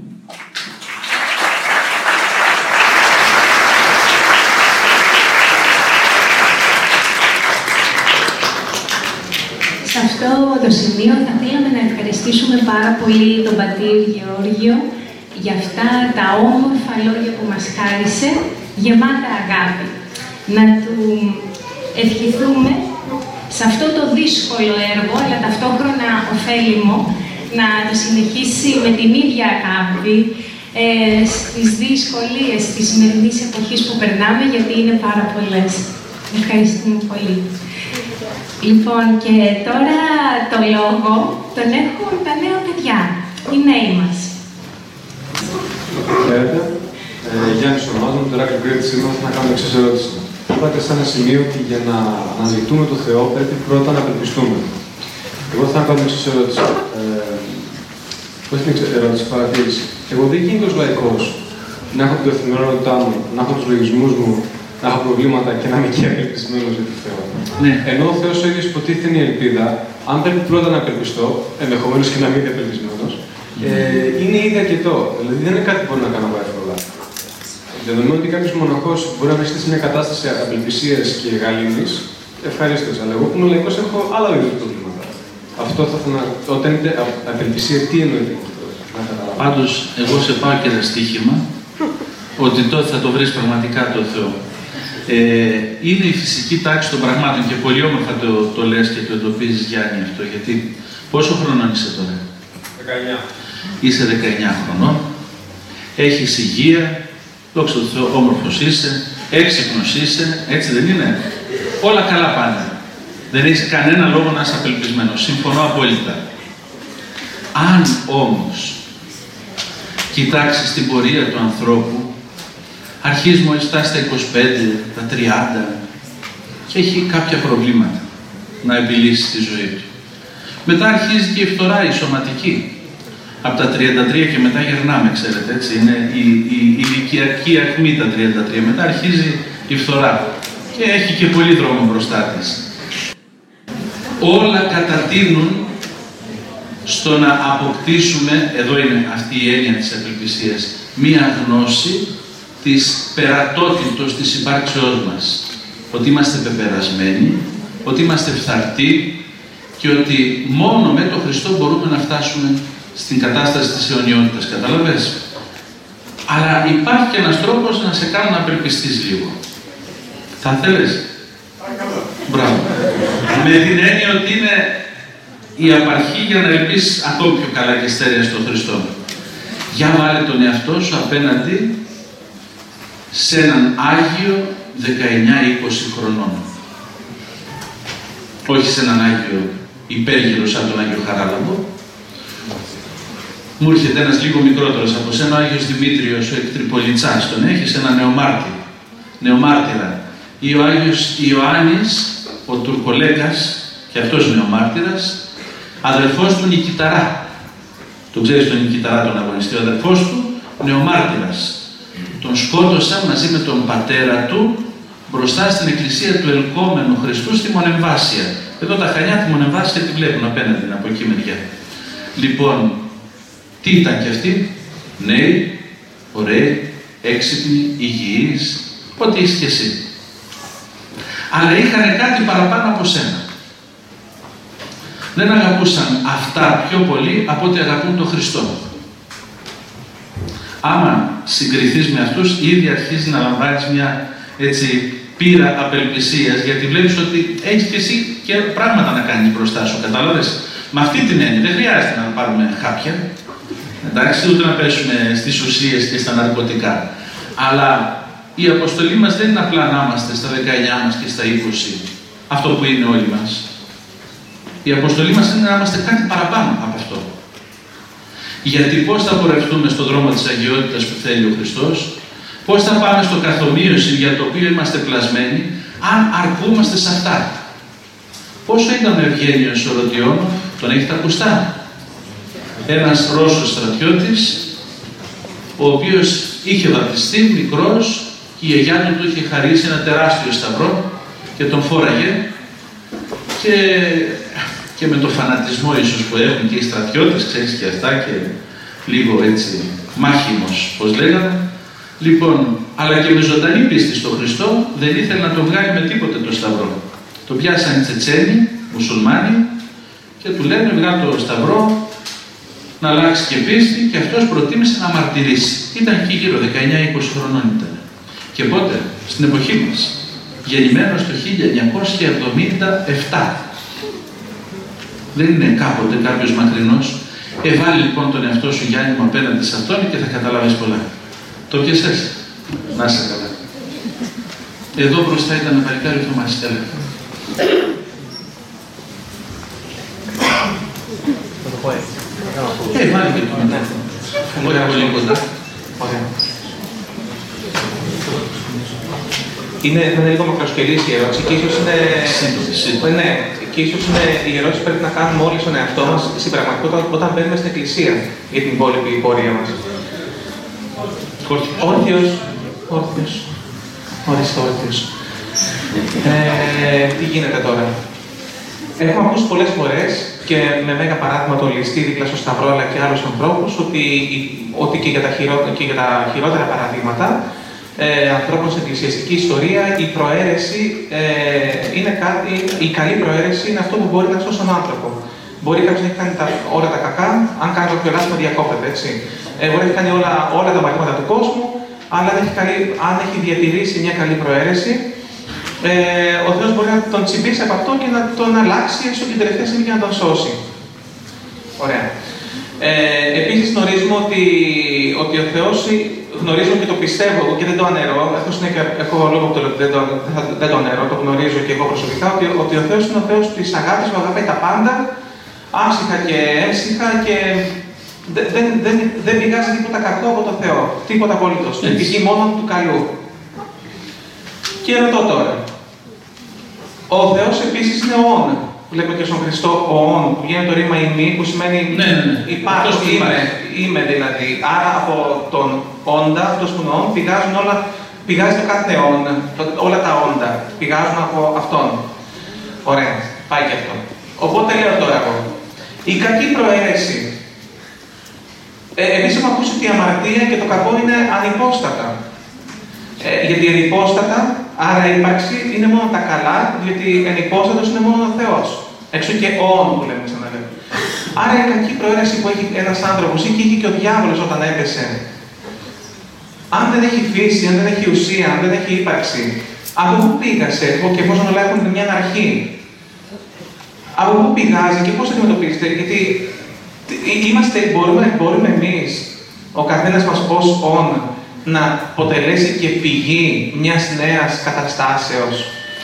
Σε αυτό το σημείο θα θέλαμε να ευχαριστήσουμε πάρα πολύ τον Πατήρ Γεώργιο για αυτά τα όμορφα λόγια που μας χάρισε, γεμάτα αγάπη. Να του ευχηθούμε σε αυτό το δύσκολο έργο, αλλά ταυτόχρονα ωφέλιμο, να το συνεχίσει με την ίδια αγάπη ε, στις δυσκολίες της σημερινής εποχής που περνάμε, γιατί είναι πάρα πολλές. Ευχαριστούμε πολύ. Λοιπόν, και τώρα το λόγο τον έχουν τα νέα παιδιά, οι νέοι μας. Χαίρετε. Ε, Γιάννης ονομάζομαι, το Ηράκλειο Κρήτης σήμερα, θα να κάνω εξής ερώτηση. Είπατε σε ένα σημείο ότι για να αναζητούμε τον Θεό πρέπει πρώτα να απελπιστούμε. Εγώ θα κάνω εξής ερώτηση. Ε, πώς είναι ερώτηση, παρατήρηση. Εγώ δεν γίνω ως λαϊκός να έχω την καθημερινότητά μου, να έχω τους λογισμούς μου, να έχω προβλήματα και να είμαι και απελπισμένος για το Θεό. Ναι. Ενώ ο Θεός ο ίδιος υποτίθεται είναι η ελπίδα, αν πρέπει πρώτα να απελπιστώ, ενδεχομένως και να μην είμαι απελπισμένος, ε, είναι ήδη αρκετό. Δηλαδή δεν είναι κάτι που μπορώ να κάνω εύκολα. Δεδομένου ότι κάποιος μοναχός μπορεί να βρίσκεται σε μια κατάσταση απελπισίας και γαλήνης, ευχαρίστως. Αλλά εγώ που είμαι λαϊκός έχω άλλα είδους προβλήματα. Αυτό θα ήθελα να. Όταν είναι απελπισία, τι εννοείται. Πάντως, εγώ σε πάω και ένα στοίχημα ότι τότε θα το βρεις πραγματικά το Θεό. Ε, είναι η φυσική τάξη των πραγμάτων και πολύ όμορφα το, το λες και το εντοπίζεις, Γιάννη, αυτό. Γιατί πόσο χρονών είσαι τώρα? δεκαεννιά. Είσαι δεκαεννιά χρονών, έχεις υγεία, δόξα τω Θεώ, όμορφος είσαι, έξυπνος είσαι, έτσι δεν είναι? Όλα καλά πάνε. Δεν έχεις κανένα λόγο να είσαι απελπισμένος. Συμφωνώ απόλυτα. Αν όμως κοιτάξεις την πορεία του ανθρώπου, αρχίζει μόλις φτάσει στα είκοσι πέντε, τα τριάντα και έχει κάποια προβλήματα να επιλύσει τη ζωή του. Μετά αρχίζει και η φθορά, η σωματική. Από τα τριάντα τρία και μετά γερνάμε, ξέρετε, έτσι. Είναι η, η, η ηλικιακή ακμή τα τριάντα τρία. Μετά αρχίζει η φθορά και έχει και πολύ δρόμο μπροστά της. Όλα κατατείνουν στο να αποκτήσουμε, εδώ είναι αυτή η έννοια της απελπισίας, μία γνώση της περατότητος της υπάρξεώς μας. Ότι είμαστε πεπερασμένοι, ότι είμαστε φθαρτοί και ότι μόνο με τον Χριστό μπορούμε να φτάσουμε στην κατάσταση της αιωνιότητας. Κατάλαβες? Αλλά υπάρχει και ένας τρόπος να σε κάνει να απελπιστείς λίγο. Θα θέλεις? Μπράβο. Με την έννοια ότι είναι η απαρχή για να ελπίσεις ακόμη πιο καλά και στέρεα στον Χριστό. Για βάλε τον εαυτό σου απέναντι σε έναν Άγιο δεκαεννιά είκοσι χρονών. Όχι σε έναν Άγιο υπέργυρο σαν τον Άγιο Χαράλαμπο. Μου έρχεται ένας λίγο μικρότερος από σένα, ο Άγιος Δημήτριος, ο Εκτριπολιτσάς, τον έχεις, ένα νεομάρτυρα. νεομάρτυρα. Ή ο Άγιος Ιωάννης, ο Τουρκολέκας, και αυτός νεομάρτυρας, αδελφός του Νικηταρά. Τον ξέρεις τον Νικηταρά, τον αγωνιστή, ο αδελφός του, νεομάρτυρας. Τον σκότωσαν μαζί με τον πατέρα του μπροστά στην εκκλησία του ελκόμενου Χριστού στη Μονεμβάσια. Εδώ τα Χανιά τη Μονεμβάσια τη βλέπουν απέναντι από εκεί μεριά. Λοιπόν, τι ήταν κι αυτοί? Νέοι, ωραίοι, έξυπνοι, υγιείς, ό,τι είσαι κι εσύ. Αλλά είχαν κάτι παραπάνω από σένα. Δεν αγαπούσαν αυτά πιο πολύ από ό,τι αγαπούν τον Χριστό. Άμα συγκριθείς με αυτούς, ήδη αρχίζει να λαμβάνεις μια έτσι πείρα απελπισίας, γιατί βλέπεις ότι έχεις και εσύ και πράγματα να κάνεις μπροστά σου, κατάλαβες. Με αυτή την έννοια δεν χρειάζεται να πάρουμε χάπια, εντάξει, ούτε να πέσουμε στις ουσίες και στα ναρκωτικά. Αλλά η αποστολή μας δεν είναι απλά να είμαστε στα δεκαεννιά μας και στα είκοσι, αυτό που είναι όλοι μας. Η αποστολή μας είναι να είμαστε κάτι παραπάνω από αυτό. Γιατί πώς θα πορευτούμε στον δρόμο της αγιότητας που θέλει ο Χριστός, πώς θα πάμε στο καθομοίωση για το οποίο είμαστε πλασμένοι, αν αρκούμαστε σε αυτά. Πόσο ήταν ο Ευγένιος ο Ρωτιώνοφ, τον έχετε ακουστά? Ένας Ρώσος στρατιώτης, ο οποίος είχε βαπτιστεί μικρός και η γιαγιά του του είχε χαρίσει ένα τεράστιο σταυρό και τον φόραγε και, και με το φανατισμό ίσως που έχουν και οι στρατιώτες, ξέρεις και αυτά, και λίγο έτσι μάχημος, πώς λέγανε. Λοιπόν, αλλά και με ζωντανή πίστη στον Χριστό δεν ήθελε να το βγάλει με τίποτε το σταυρό. Το πιάσαν οι Τσετσένοι, μουσουλμάνοι, και του λένε βγάλει το σταυρό, να αλλάξει και πίστη, και αυτός προτίμησε να μαρτυρήσει. Ήταν εκεί γύρω δεκαεννιά είκοσι χρονών ήταν. Και πότε? Στην εποχή μας. Γεννημένος το χίλια εννιακόσια εβδομήντα επτά. Δεν είναι κάποτε κάποιος μακρινός. Εβάλει λοιπόν τον εαυτό σου, Γιάννη μου, απέναντι σε αυτόν και θα καταλάβεις πολλά. Το πιασες? Να είσαι καλά. Εδώ μπροστά ήταν ένα παλικάρι ο Θωμάς. Έλα. Θα το πω έτσι. Ε, βάλει και το μετά. Όχι πολύ κοντά. Ωραία. Είναι, είναι λίγο μακροσκελής η ερώτηση και ίσως είναι... Σύντομη. Ναι, και ίσως είναι η ερώτηση που πρέπει να κάνουμε όλοι στον εαυτό μας στην πραγματικότητα όταν μπαίνουμε στην Εκκλησία για την υπόλοιπη πορεία μας. Όρθιος. Όρθιος. Ορίστε όρθιος. Ε, τι γίνεται τώρα. Έχουμε ακούσει πολλές φορές και με μέγα παράδειγμα το Ληστή δίπλα στο Σταυρό αλλά και άλλους ανθρώπους ότι, ότι και, για τα χειρό, και για τα χειρότερα παραδείγματα ε, ανθρώπων στην εκκλησιαστική ιστορία η προαίρεση ε, είναι κάτι, η καλή προαίρεση είναι αυτό που μπορεί να σώσει τον άνθρωπο. Μπορεί κάποιος να έχει κάνει τα, όλα τα κακά, αν κάνει κάποιο λάθος διακόπτεται, έτσι. Ε, μπορεί να έχει κάνει όλα, όλα τα μαγείματα του κόσμου, αλλά αν έχει, καλή, αν έχει διατηρήσει μια καλή προαίρεση, ε, ο Θεός μπορεί να τον τσιμπήσει από αυτό και να τον αλλάξει έστω την τελευταία στιγμή και να τον σώσει. Ωραία. Ε, επίσης γνωρίζουμε ότι, ότι ο Θεός, γνωρίζουμε και το πιστεύω και δεν το αναιρώ, έχω λόγο που το λέω, δεν το, δεν το αναιρώ, το γνωρίζω και εγώ προσωπικά, ότι, ότι ο Θεός είναι ο Θεός της αγάπης που αγαπάει τα πάντα, άσυχα και έμψυχα και δεν, δεν, δεν, δεν πηγάζει τίποτα κακό από το Θεό, τίποτα απολύτως, είναι πηγή μόνο του καλού. Και ρωτώ τώρα, ο Θεός επίσης είναι ο όν. Βλέπουμε και στον Χριστό ο όν, που γίνεται το ρήμα ημί, που σημαίνει ναι, ναι, ναι. Υπάρχω, είμαι, είμαι δηλαδή. Άρα από τον όντα, αυτός που είναι ο όν, πηγάζουν όλα, πηγάζει το κάθε όν, το, όλα τα όντα, πηγάζουν από αυτόν. Ωραία, πάει και αυτό. Οπότε λέω τώρα εγώ, η κακή προαίρεση. Ε, εμείς έχουμε ακούσει ότι η αμαρτία και το κακό είναι ανυπόστατα. Ε, γιατί ανυπόστατα, άρα η ύπαρξη είναι μόνο τα καλά, διότι ενυπόστατος είναι μόνο ο Θεός. Έξω και όν που λέμε ξαναλέω. Άρα η κακή προαίρεση που έχει ένας άνθρωπος ή και είχε και ο διάβολος όταν έπεσε, αν δεν έχει φύση, αν δεν έχει ουσία, αν δεν έχει ύπαρξη, από πού πήγασε και εφόσον όλα έχουν μια αρχή, από πού πηγάζει και πώς αντιμετωπίζετε, γιατί είμαστε, μπορούμε, μπορούμε εμείς, ο καθένας μας ως όν, να αποτελέσει και πηγή μιας νέας καταστάσεως.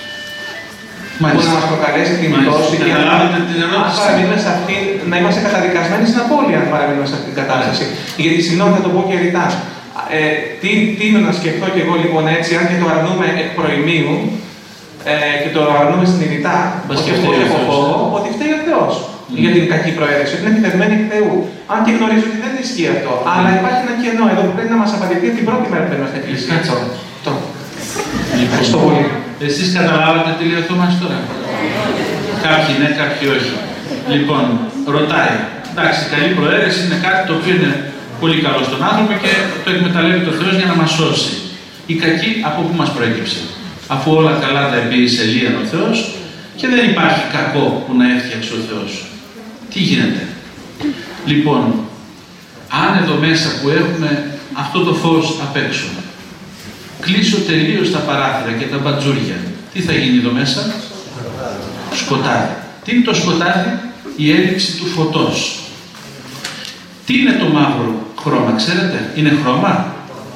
Που να μας προκαλέσει την πτώση και να, αν παραμείνουμε σε αυτή, να είμαστε καταδικασμένοι στην απώλεια αν παραμείνουμε σε αυτή την κατάσταση. Γιατί συγγνώμη θα το πω και ρητά. Ε, τι, τι είναι να σκεφτώ κι εγώ λοιπόν έτσι, αν και το αρνούμε εκ προημίου ε, και το αρνούμε συνειδητά, ότι φταίει ο φόβο, ότι φταίει ο Θεός. Mm. Για την κακή προαίρεση, ότι είναι επιτευμένη εκ Θεού. Αν και γνωρίζω ότι δεν ισχύει αυτό, mm. αλλά υπάρχει ένα κενό εδώ που πρέπει να μας απαντηθεί την πρώτη μέρα που μπαίνουμε στην εκκλησία. Αυτό. Ευχαριστώ πολύ. Εσείς καταλάβατε τι λέει ο Θωμάς τώρα. Κάποιοι ναι, κάποιοι όχι. Λοιπόν, ρωτάει. Εντάξει, καλή προαίρεση είναι κάτι το οποίο είναι πολύ καλό στον άνθρωπο και το εκμεταλλεύει το Θεός για να μας σώσει. Η κακή από πού μας προέκυψε. Αφού όλα καλά τα επίησε Ελίαν ο Θεός και δεν υπάρχει κακό που να έφτιαξε ο Θεός. Τι γίνεται. Λοιπόν, αν εδώ μέσα που έχουμε αυτό το φως απ' έξω, κλείσω τελείως τα παράθυρα και τα μπατζούρια, τι θα γίνει εδώ μέσα? Σκοτάδι. Τι είναι το σκοτάδι? Η έλλειψη του φωτός. Τι είναι το μαύρο χρώμα, ξέρετε? Είναι χρώμα.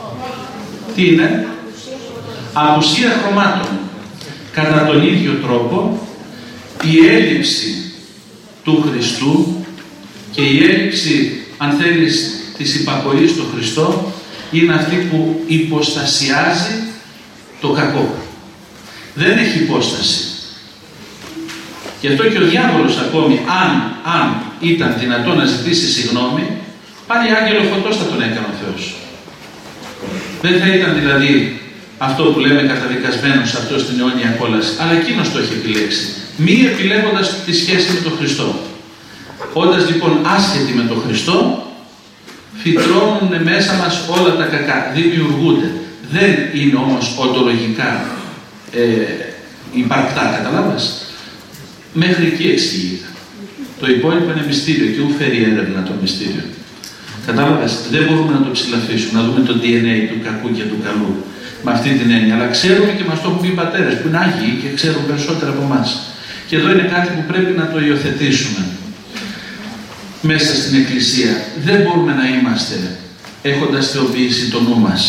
Τι είναι? Απουσία χρωμάτων. Κατά τον ίδιο τρόπο, η έλλειψη του Χριστού και η έλλειψη, αν θέλεις, της υπακοής στο Χριστό, είναι αυτή που υποστασιάζει το κακό. Δεν έχει υπόσταση. Γι' αυτό και ο διάβολος ακόμη, αν, αν ήταν δυνατό να ζητήσει συγγνώμη, πάλι άγγελο φωτός θα τον έκανε ο Θεός. Δεν θα ήταν δηλαδή αυτό που λέμε καταδικασμένος αυτό στην αιώνια κόλαση, αλλά εκείνος το έχει επιλέξει. Μη επιλέγοντας τη σχέση με τον Χριστό. Όντας λοιπόν άσχετοι με τον Χριστό, φυτρώνουν μέσα μας όλα τα κακά, δημιουργούνται. Δεν είναι όμως οντολογικά ε, υπαρκτά, καταλάβες. Μέχρι εκεί εξηγείται. Το υπόλοιπο είναι μυστήριο και ου φέρει έρευνα το μυστήριο. Κατάλαβες, δεν μπορούμε να το ψηλαφίσουμε, να δούμε το ντι εν έι του κακού και του καλού. Με αυτή την έννοια. Αλλά ξέρουμε και μας το έχουν πει οι πατέρες που είναι άγιοι και ξέρουν περισσότερα από εμάς. Και εδώ είναι κάτι που πρέπει να το υιοθετήσουμε μέσα στην Εκκλησία. Δεν μπορούμε να είμαστε έχοντας θεοποιήσει το νου μας.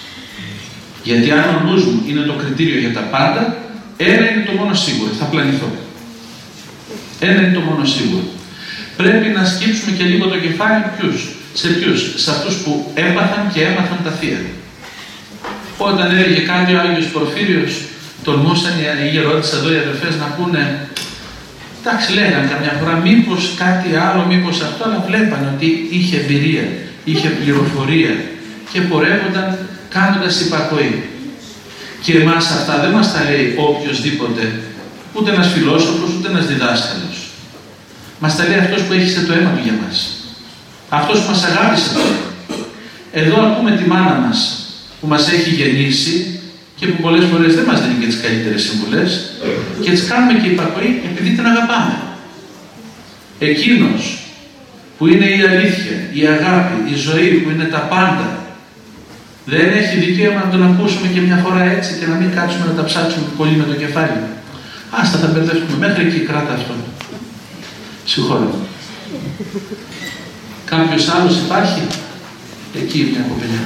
Γιατί αν ο νους μου είναι το κριτήριο για τα πάντα, ένα είναι το μόνο σίγουρο, θα πλανηθώ. Ένα είναι το μόνο σίγουρο. Πρέπει να σκύψουμε και λίγο το κεφάλι ποιους. Σε ποιους? Σε αυτούς που έπαθαν και έμαθαν τα θεία. Όταν έλεγε κάτι ο Άγιος Πορφύριος, τολμούσαν οι γερόντες εδώ οι αδερφές να πούνε, εντάξει, λέγανε καμιά φορά μήπως κάτι άλλο, μήπως αυτό, αλλά βλέπανε ότι είχε εμπειρία, είχε πληροφορία, και πορεύονταν κάνοντας υπακοή. Και εμάς αυτά δεν μας τα λέει οποιοσδήποτε, ούτε ένας φιλόσοφος, ούτε ένας διδάσκαλος. Μας τα λέει αυτός που έχισε το αίμα του για μας. Αυτός που μας αγάπησε. Εδώ ακούμε τη μάνα μας που μας έχει γεννήσει και που πολλές φορές δεν μας δίνει και τις καλύτερες συμβουλές και τις κάνουμε και υπακοή επειδή την αγαπάμε. Εκείνος που είναι η αλήθεια, η αγάπη, η ζωή, που είναι τα πάντα, δεν έχει δικαίωμα να τον ακούσουμε και μια φορά έτσι και να μην κάτσουμε να τα ψάξουμε πολύ με το κεφάλι. Άστα, θα μπερδευτούμε. Μέχρι εκεί κράτα αυτό. Συγχωρώ. Κάποιος άλλος υπάρχει? Εκεί μια κοπελιά.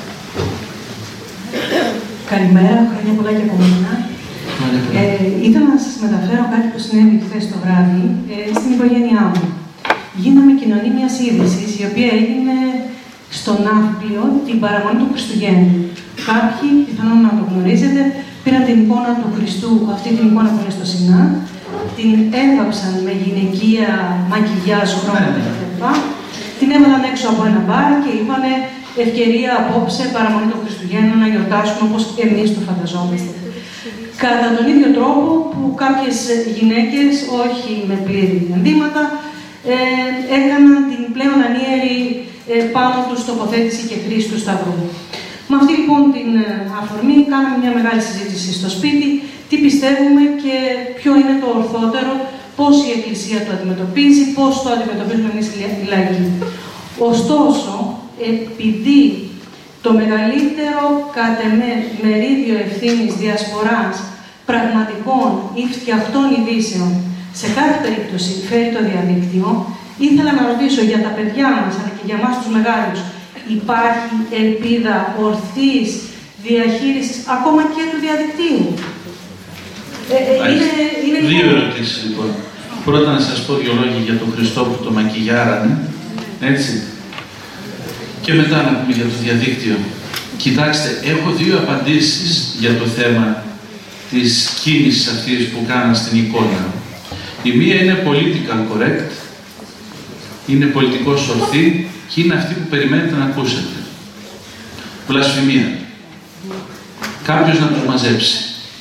Καλημέρα, χρόνια πολλά και από μένα. Ε, ήθελα να σας μεταφέρω κάτι που συνέβη χθες το βράδυ ε, στην οικογένειά μου. Γίναμε κοινωνία μιας είδησης, η οποία έγινε στο Ναύπλιο την παραμονή του Χριστουγέννου. Κάποιοι, πιθανόν να το γνωρίζετε, πήραν την εικόνα του Χριστού, αυτή την εικόνα που είναι στο Σινά, την έβαψαν με γυναικεία μακιγιάζ, χρώματα κτλ. Την έβαλαν έξω από ένα μπαρ και είπανε ευκαιρία απόψε παραμονή των Χριστουγέννων να γιορτάσουμε όπως εμείς το φανταζόμαστε. Κατά τον ίδιο τρόπο που κάποιες γυναίκες, όχι με πλήρη ενδύματα, ε, έκαναν την πλέον ανίερη ε, πάνω τους τοποθέτηση και χρήση του σταυρού. Με αυτή λοιπόν την αφορμή κάναμε μια μεγάλη συζήτηση στο σπίτι, τι πιστεύουμε και ποιο είναι το ορθότερο, πώς η Εκκλησία το αντιμετωπίζει, πώς το αντιμετωπίζουμε εμείς οι λαϊκοί. Ωστόσο, επειδή το μεγαλύτερο κατ' εμέ μερίδιο ευθύνης διασποράς πραγματικών ή φτιαχτών ειδήσεων σε κάθε περίπτωση φέρει το διαδίκτυο, ήθελα να ρωτήσω για τα παιδιά μας, αλλά και για εμάς τους μεγάλους, υπάρχει ελπίδα ορθής διαχείρισης ακόμα και του διαδικτύου? Ε, ε, είναι, είναι Δύο ερωτήσεις λοιπόν. Πρώτα να σας πω δύο λόγια για τον Χριστό που το μακιγιάρανε, έτσι. Και μετά να πούμε για το διαδίκτυο. Κοιτάξτε, έχω δύο απαντήσεις για το θέμα της κίνησης αυτής που κάναν στην εικόνα. Η μία είναι political correct, είναι πολιτικός ορθή και είναι αυτή που περιμένετε να ακούσετε. Βλασφημία. Κάποιος να τους μαζέψει.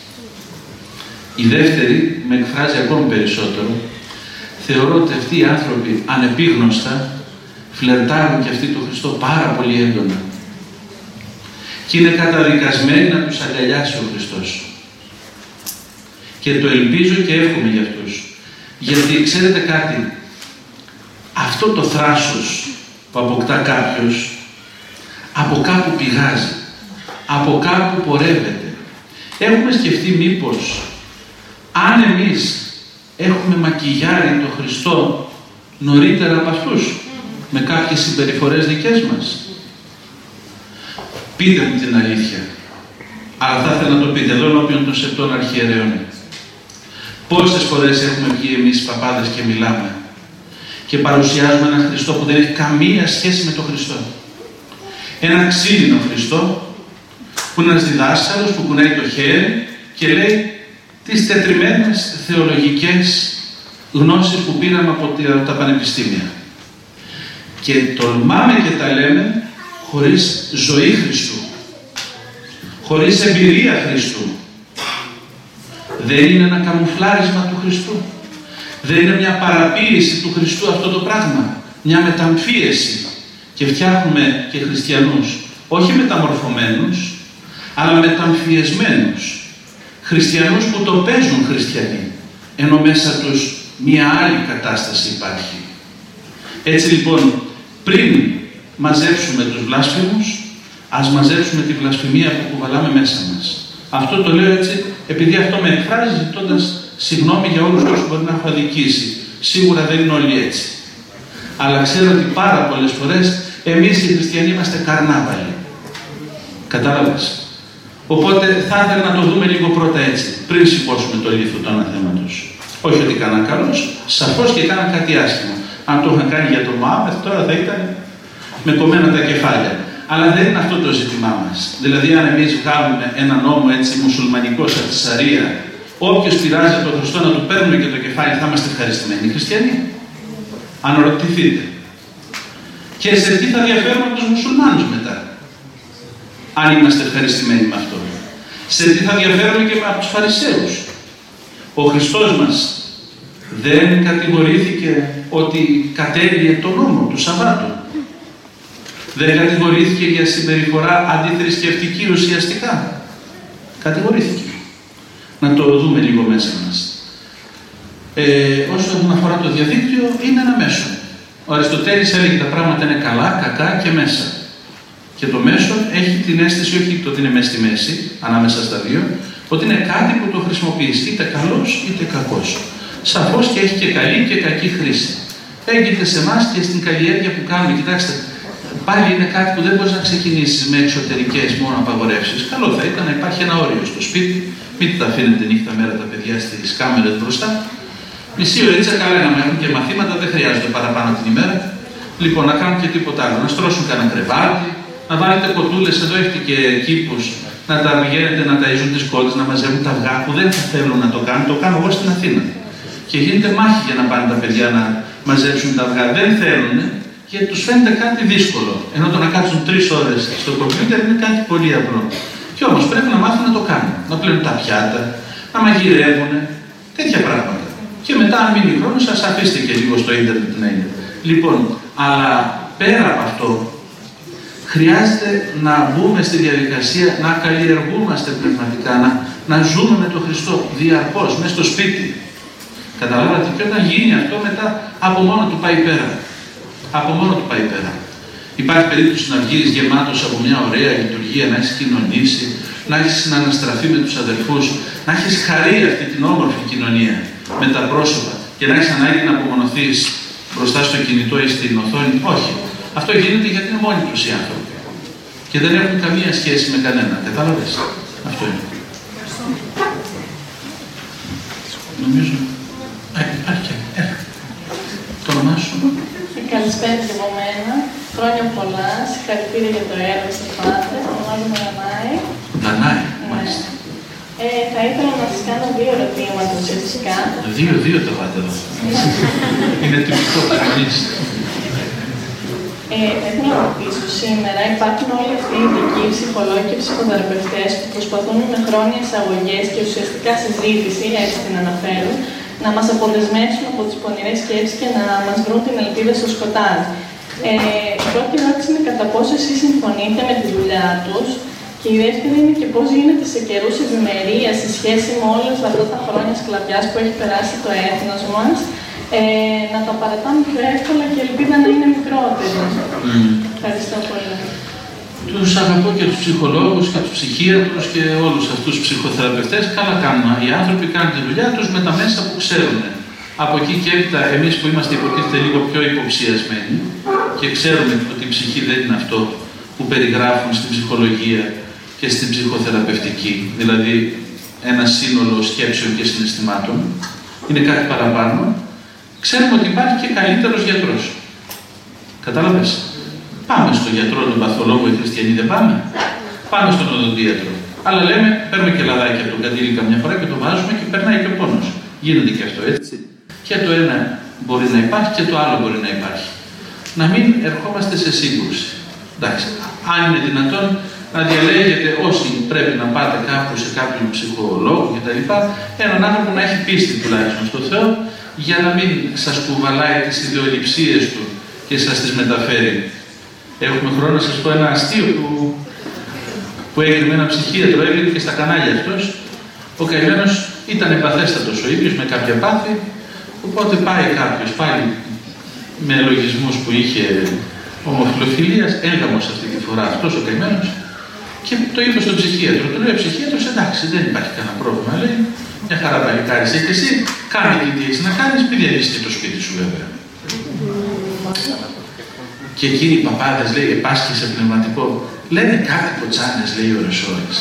Η δεύτερη με εκφράζει ακόμη περισσότερο. Θεωρώ ότι αυτοί οι άνθρωποι ανεπίγνωστα φλερτάρουν και αυτοί τον Χριστό πάρα πολύ έντονα. Και είναι καταδικασμένοι να τους αγκαλιάσει ο Χριστός. Και το ελπίζω και εύχομαι για αυτούς. Γιατί ξέρετε κάτι, αυτό το θράσος που αποκτά κάποιος, από κάπου πηγάζει, από κάπου πορεύεται. Έχουμε σκεφτεί μήπως, αν εμείς έχουμε μακιγιάρει τον Χριστό νωρίτερα από αυτούς, με κάποιες συμπεριφορές δικές μας. Πείτε μου την αλήθεια. Αλλά θα ήθελα να το πείτε εδώ ενώπιον των σεπτών αρχιερέων. Πόσες φορές έχουμε βγει εμείς παπάδες και μιλάμε και παρουσιάζουμε έναν Χριστό που δεν έχει καμία σχέση με τον Χριστό. Ένα ξύλινο Χριστό που είναι ένας διδάσκαλος που κουνάει το χέρι και λέει τις τετριμένες θεολογικές γνώσεις που πήραμε από τα πανεπιστήμια. Και τολμάμε και τα λέμε χωρίς ζωή Χριστού, χωρίς εμπειρία Χριστού. Δεν είναι ένα καμουφλάρισμα του Χριστού. Δεν είναι μια παραποίηση του Χριστού αυτό το πράγμα. Μια μεταμφίεση. Και φτιάχνουμε και χριστιανούς, όχι μεταμορφωμένους, αλλά μεταμφιεσμένους. Χριστιανούς που το παίζουν χριστιανοί, ενώ μέσα τους μια άλλη κατάσταση υπάρχει. Έτσι λοιπόν, πριν μαζέψουμε τους βλάσφημους, ας μαζέψουμε τη βλασφημία που κουβαλάμε μέσα μας. Αυτό το λέω έτσι, επειδή αυτό με εκφράζει, ζητώντας συγγνώμη για όλους όσους μπορεί να έχω αδικήσει. Σίγουρα δεν είναι όλοι έτσι. Αλλά ξέρω ότι πάρα πολλές φορές εμείς οι χριστιανοί είμαστε καρνάβαλοι. Κατάλαβες. Οπότε θα ήθελα να το δούμε λίγο πρώτα έτσι, πριν σηκώσουμε το λίθο του αναθέματος. Όχι ότι έκανα καλώς, σαφώς και έκανα κάτι άσχημο. Αν το είχαν κάνει για το Μωάμεθ, τώρα θα ήταν με κομμένα τα κεφάλια. Αλλά δεν είναι αυτό το ζήτημά μας. Δηλαδή, αν εμείς βγάλουμε ένα νόμο έτσι μουσουλμανικό σαν τη Σαρία, όποιος πειράζει τον Χριστό να του παίρνουμε και το κεφάλι, θα είμαστε ευχαριστημένοι χριστιανοί. Αν ρωτηθείτε. Και σε τι θα διαφέρουμε από τους μουσουλμάνους μετά. αν είμαστε ευχαριστημένοι με αυτό. Σε τι θα διαφέρουμε και από τους Φαρισαίους. Ο Χριστός μας δεν κατηγορήθηκε ότι κατέβηκε τον νόμο του Σαββάτου. Δεν κατηγορήθηκε για συμπεριφορά αντιθρησκευτική ουσιαστικά. Κατηγορήθηκε. Να το δούμε λίγο μέσα μας. Ε, όσον αφορά το διαδίκτυο, είναι ένα μέσο. Ο Αριστοτέλης έλεγε τα πράγματα είναι καλά, κακά και μέσα. Και το μέσο έχει την αίσθηση, όχι το ότι είναι μέσα στη μέση, ανάμεσα στα δύο, ότι είναι κάτι που το χρησιμοποιείς, είτε καλός είτε κακός. Σαφώς και έχει και καλή και κακή χρήση. Έγκυται σε εμάς και στην καλλιέργεια που κάνουμε. Κοιτάξτε, πάλι είναι κάτι που δεν μπορείς να ξεκινήσεις με εξωτερικές μόνο απαγορεύσεις. Καλό θα ήταν να υπάρχει ένα όριο στο σπίτι, μην τα αφήνετε νύχτα μέρα τα παιδιά στις κάμερες μπροστά. Μισή ωρίτσα καλά να έχουν και μαθήματα, δεν χρειάζονται παραπάνω την ημέρα. Λοιπόν, να κάνουν και τίποτα άλλο. Να στρώσουν κανένα κρεβάτι, να βάλετε κοτούλες, εδώ έχετε και κήπους, να τα πηγαίνετε να ταΐζουν τις κότες, να μαζεύουν τα αυγά που δεν θα θέλουν να το κάνουν. Το κάνω εγώ στην Αθήνα. Και γίνεται μάχη για να πάνε τα παιδιά να μαζέψουν τα αυγά. Δεν θέλουν και τους φαίνεται κάτι δύσκολο. Ενώ το να κάτσουν τρεις ώρες στο κομπιούτερ είναι κάτι πολύ απλό. Και όμως πρέπει να μάθουν να το κάνουν. Να πλένουν τα πιάτα, να μαγειρεύουν, τέτοια πράγματα. Και μετά, αν μείνει χρόνο, σας αφήστε και λίγο στο ίντερνετ να είναι. Λοιπόν, αλλά πέρα από αυτό, χρειάζεται να μπούμε στη διαδικασία να καλλιεργούμαστε πνευματικά, να, να ζούμε με τον Χριστό διαρκώς, μέσα στο σπίτι. Καταλάβατε, και όταν γίνει αυτό, μετά από μόνο του πάει πέρα. Από μόνο του πάει πέρα. Υπάρχει περίπτωση να βγεις γεμάτος από μια ωραία λειτουργία, να έχεις κοινωνήσει, να έχεις συναναστραφεί με τους αδελφούς, να έχεις χαρεί αυτή την όμορφη κοινωνία με τα πρόσωπα και να έχεις ανάγκη να απομονωθείς μπροστά στο κινητό ή στην οθόνη. Όχι. Αυτό γίνεται γιατί είναι μόνοι τους οι άνθρωποι. Και δεν έχουν καμία σχέση με κανένα. Κατάλαβες. Αυτό είναι. Νομίζω. Α, υπάρχει. Έλα. Το όνομά σου. Καλησπέρα και από μένα. Χρόνια πολλά. Συγχαρητήρια για το έργο σας πάτε. Ονομάζομαι Δανάη. Δανάη, μάλιστα. Ε, θα ήθελα να σας κάνω δύο ερωτήματα ουσιαστικά. Δύο, δύο το πάτε εδώ. Είναι τυπικό κανείς. Ε, θα ήθελα να ρωτήσω, σήμερα υπάρχουν όλοι αυτοί οι ειδικοί ψυχολόγοι και ψυχοθεραπευτές που προσπαθούν με χρόνιες αγωγές και ουσιαστικά συζήτηση, έτσι την αναφέρουν, να μας αποδεσμεύσουν από τις πονηρές σκέψεις και να μας βρουν την ελπίδα στο σκοτάδι. Ε, η πρώτη ερώτηση είναι κατά πόσο εσείς συμφωνείτε με τη δουλειά τους, και η δεύτερη είναι και πώς γίνεται σε καιρούς ευημερίας σε σχέση με όλες αυτά τα χρόνια σκλαβιάς που έχει περάσει το έθνος μας, ε, να τα παρατάμε πιο εύκολα και ελπίδα να είναι μικρότερη. Mm. Ευχαριστώ πολύ. Τους αγαπώ και τους ψυχολόγους και τους ψυχίατρους και όλους αυτούς τους ψυχοθεραπευτές. Καλά κάνουν. Οι άνθρωποι κάνουν τη δουλειά τους με τα μέσα που ξέρουν. Από εκεί και έπειτα, εμείς που είμαστε υποτίθεται λίγο πιο υποψιασμένοι και ξέρουμε ότι η ψυχή δεν είναι αυτό που περιγράφουν στην ψυχολογία και στην ψυχοθεραπευτική, δηλαδή ένα σύνολο σκέψεων και συναισθημάτων, είναι κάτι παραπάνω, ξέρουμε ότι υπάρχει και καλύτερος γιατρός. Κατάλαβες. Πάμε στον γιατρό, τον παθολόγο, οι χριστιανοί δεν πάμε. Πάμε στον οδοντίατρο. Αλλά λέμε, παίρνουμε και λαδάκι από τον καντήλι καμιά φορά και το βάζουμε και περνάει και ο πόνος. Γίνεται και αυτό, έτσι. Και το ένα μπορεί να υπάρχει και το άλλο μπορεί να υπάρχει. Να μην ερχόμαστε σε σύγκρουση. Εντάξει, αν είναι δυνατόν να διαλέγετε όσοι πρέπει να πάτε κάπου σε κάποιον ψυχολόγο κτλ. Έναν άνθρωπο να έχει πίστη τουλάχιστον στο Θεό, για να μην σας κουβαλάει τις ιδεολειψίες του και σας τις μεταφέρει. Έχουμε χρόνο να σας πω ένα αστείο που, που έγινε με ένα ψυχίατρο, έγινε και στα κανάλια αυτός. Ο καημένος ήταν εμπαθέστατος ο ίδιος με κάποια πάθη, οπότε πάει κάποιος πάλι με λογισμούς που είχε ομοφυλοφιλίας, έγγαμος αυτή τη φορά αυτός ο καημένος, και το είπε στον ψυχίατρο. Του λέει ο ψυχίατρος, εντάξει, δεν υπάρχει κανένα πρόβλημα, λέει, μια χαρά παλικάρις και εσύ, κάνε τι έχεις να κάνεις, μην διαλύσεις και το σπίτι σου βέβαια. Και εκείνοι οι παπάδες, λέει, επάσχησε πνευματικό, λένε κάτι κοτσάνες, λέει, ώρες-ώρες.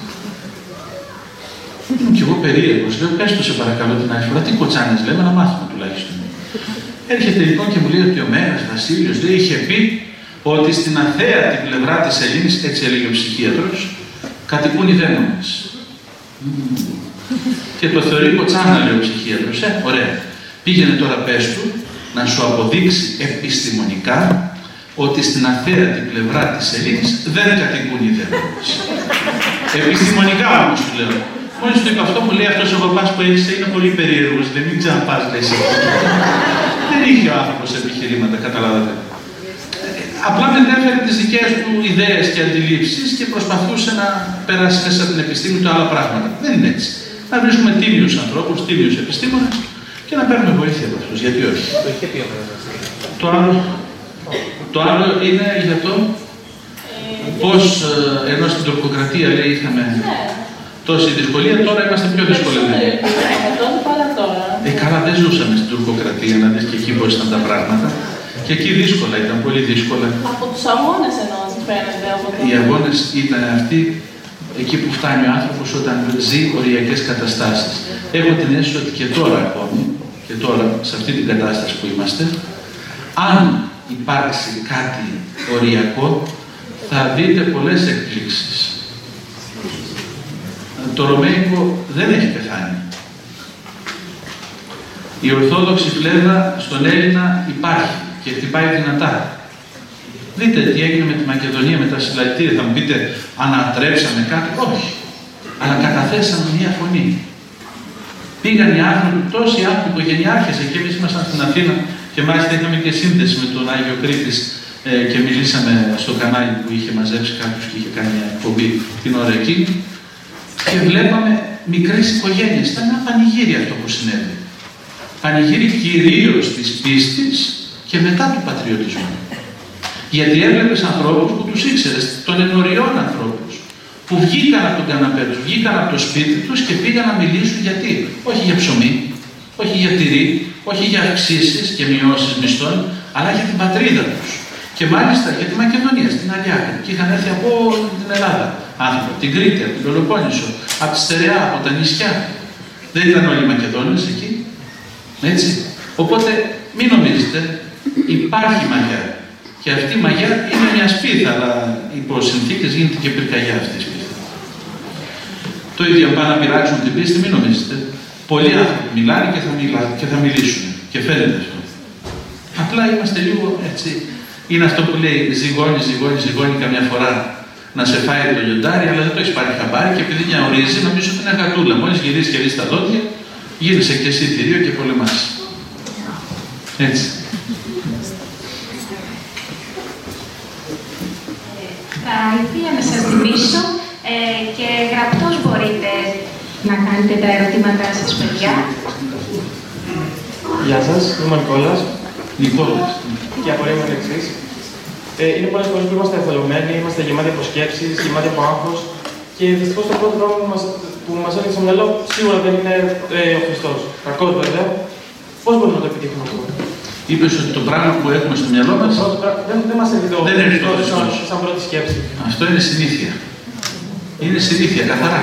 Κι εγώ περίεργος, λέω, πες το σε παρακαλώ την άλλη φορά, τι κοτσάνες λέμε, να μάθουμε τουλάχιστον. Έρχεται λοιπόν και μου λέει ότι ο Μέγας Βασίλειος, λέει, είχε πει ότι στην αθέατη πλευρά της Ελλήνης, έτσι έλεγε ο ψυχίατρος, κατοικούν οι δαίμονες. Mm. Και το θεωρεί κοτσάνα, λέει ο ψυχίατρος, ε, ωραία. Πήγαινε τώρα πες του να σου αποδείξει επιστημονικά ότι στην αθέατη πλευρά της σελήνης δεν κατοικούν οι δαίμονες. Επιστημονικά όμως του λέω. Μόλις του είπα αυτό, μου λέει αυτός ο παπάς που έχεις είναι πολύ περίεργος, δεν μην ξαναπάς, λέει εσύ. Δεν είχε ο άνθρωπος επιχειρήματα, καταλάβατε. Απλά μετέφερε τις δικές του ιδέες και αντιλήψεις και προσπαθούσε να περάσει μέσα από την επιστήμη του άλλα πράγματα. Δεν είναι έτσι. Να βρίσκουμε τίμιους ανθρώπους, τίμιους επιστήμονες και να παίρνουμε βοήθεια από αυτούς. Γιατί όχι. Το άλλο, το άλλο είναι για το πώς, ενώ στην τουρκοκρατία λέει είχαμε τόση δυσκολία, τώρα είμαστε πιο δυσκολεμένοι. Ε, καλά, δεν ζούσαμε στην τουρκοκρατία, να δεις και εκεί πώς ήταν τα πράγματα. Και εκεί δύσκολα, ήταν πολύ δύσκολα. Από τους αγώνες εννοώ, φαίνεται. Από το... Οι αγώνες ήταν αυτοί, εκεί που φτάνει ο άνθρωπος όταν ζει οριακές καταστάσεις. Έχω την αίσθηση ότι και τώρα ακόμη, και τώρα, σε αυτή την κατάσταση που είμαστε, αν υπάρξει κάτι οριακό, θα δείτε πολλές εκπλήξεις. Το Ρωμαϊκό δεν έχει πεθάνει. Η Ορθόδοξη φλέβα στον Έλληνα υπάρχει και χτυπάει δυνατά. Δείτε τι έγινε με τη Μακεδονία, με τα συλλαλητήρια. Θα μου πείτε, ανατρέψαμε κάτι. Όχι. Αλλά καταθέσαμε μία φωνή. Πήγαν οι άνθρωποι, τόσοι άνθρωποι, οικογενειάρχες, εκεί εμείς ήμασταν στην Αθήνα και μάλιστα είχαμε και σύνδεση με τον Άγιο Κρήτης ε, και μιλήσαμε στο κανάλι που είχε μαζέψει κάποιος και είχε κάνει μια εκπομπή την ώρα εκείνη. Και βλέπαμε μικρές οικογένειες. Ήταν ένα πανηγύρι αυτό που συνέβη. Πανηγύρι κυρίως της πίστης και μετά του πατριωτισμού. Γιατί έβλεπες ανθρώπους που τους ήξερες, των ενωριών ανθρώπους, που βγήκαν από τον καναπέ τους, βγήκαν από το σπίτι τους και πήγαν να μιλήσουν γιατί. Όχι για ψωμί, όχι για τυρί, όχι για αυξήσεις και μειώσεις μισθών, αλλά για την πατρίδα τους. Και μάλιστα για τη Μακεδονία, στην Αλιάκη. Και είχαν έρθει από την Ελλάδα άνθρωποι, από την Κρήτη, από την Πελοπόννησο, από τη Στερεά, από τα νησιά. Δεν ήταν όλοι οι Μακεδόνες εκεί. Έτσι. Οπότε μην νομίζετε, υπάρχει μαγιά. Και αυτή η μαγιά είναι μια σπίθα, αλλά υπό συνθήκες γίνεται και πυρκαγιά αυτή η σπίθα. Το ίδιο αν πάνε να πειράξουν την πίστη, μην νομίζετε. Πολλοί άνθρωποι μιλάνε και θα, μιλά, και θα μιλήσουν. Και φαίνεται αυτό. Απλά είμαστε λίγο έτσι. Είναι αυτό που λέει ζυγώνει, ζυγώνει, ζυγώνει καμιά φορά να σε φάει το λιοντάρι, αλλά δεν το έχει πάρει χαμπάρι και επειδή νιαουρίζει, νομίζω ότι είναι γατούλα. Μόλις γυρίσει και δει τα δόντια, γύρισε και εσύ θηρίο και πολεμάς. Έτσι. Θα ήθελα να σας θυμίσω ε, και γραπτός μπορείτε να κάνετε τα ερωτήματά σας, παιδιά. Γεια σας, είμαι ο Νικόλας. Νικόλας. Και απορία μου είναι εξής. Ε, είναι πολλές φορές που είμαστε εθελωμένοι, είμαστε γεμάτοι από σκέψεις, γεμάτοι από άγχος και δυστυχώς το πρώτο δρόμο που μας, που μας έρχεται στο μυαλό σίγουρα δεν είναι ε, ο Χριστός. Κακός βέβαια. Πώς μπορούμε να το επιτύχουμε αυτό? Είπες ότι το πράγμα που έχουμε στο μυαλό μας δεν, δεν μας έρχεται ο Χριστός σαν, σαν πρώτη σκέψη. Αυτό είναι συνήθεια. Είναι συνήθεια, καθαρά.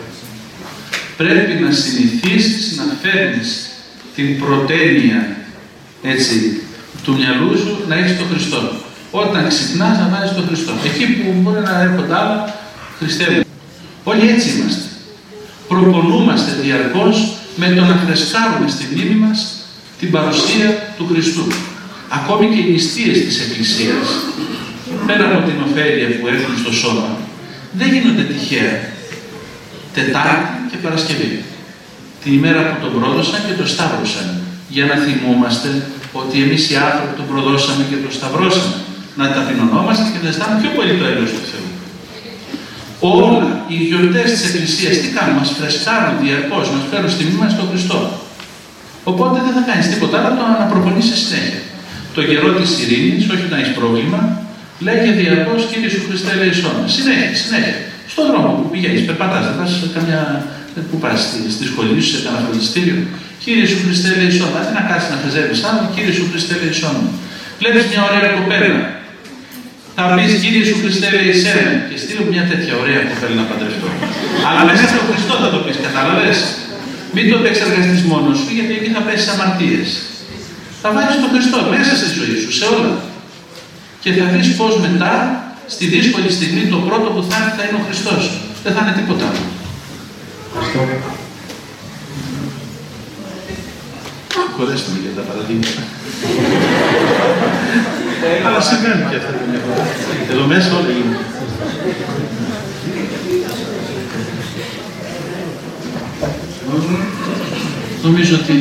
Πρέπει να συνηθίσεις να φέρνεις την πρωτένεια, έτσι, του μυαλού σου να έχεις τον Χριστό. Όταν ξυπνάς να βάζεις τον Χριστό. Εκεί που μπορεί να έρχονται άλλα, Χριστεύουν. Όλοι έτσι είμαστε. Προπονούμαστε διαρκώς με το να φρεσκάρουμε στη μνήμη μας την παρουσία του Χριστού. Ακόμη και οι νηστείες της Εκκλησίας, πέρα από την ωφέλεια που έχουν στο σώμα, δεν γίνονται τυχαία. Τετάρτη και Παρασκευή. Την ημέρα που τον πρόδωσαν και τον σταύρωσαν. Για να θυμούμαστε ότι εμείς οι άνθρωποι τον προδώσαμε και τον σταυρώσαμε. Να ταπεινωνόμαστε και να ζητάμε πιο πολύ το έλεος του Θεού. Όλα οι γιορτές της Εκκλησίας τι κάνουν, μας φρεσκάρουν διαρκώς, μας φέρουν στη μνήμη μας στον Χριστό. Οπότε δεν θα κάνεις τίποτα άλλο, το να προπονήσεις συνέχεια. Το καιρό της ειρήνης, όχι να έχεις πρόβλημα, λέγε διαρκώς Κύριε Σου Χριστέ ελέησόν με. Συνέχεια, συνέχεια. Στον δρόμο που πηγαίνεις, περπατάς, δεν πας σε καμιά. Πού πας, στη, στη σχολή σου, σε κανένα φροντιστήριο. Κύριε Σου Χριστέ ελέησόν με. Δεν να κάτσεις να χαζεύεις άλλο, Κύριε Σου Χριστέ ελέησόν με. Βλέπεις μια ωραία κοπέλα. Θα πεις Κύριε Σου Χριστέ ελέησέ με και στείλω μια τέτοια ωραία κοπέλα να παντρευτώ. Αλλά μέσα στον Χριστό θα το πεις, κατάλαβες. Μην το επεξεργαστείς μόνος σου, γιατί εκεί θα πέσεις αμαρτίες. Θα βάλεις τον Χριστό μέσα στη ζωή σου, σε όλα. Και θα δεις πως μετά, στη δύσκολη στιγμή, το πρώτο που θα έρθει θα είναι ο Χριστός. Δεν θα είναι τίποτα άλλο. Χωρέστε με για τα παραδείγματα. Αλλά συμβαίνουν και αυτά καμιά φορά. Εδώ μέσα όλα γίνονται. Νομίζω ότι...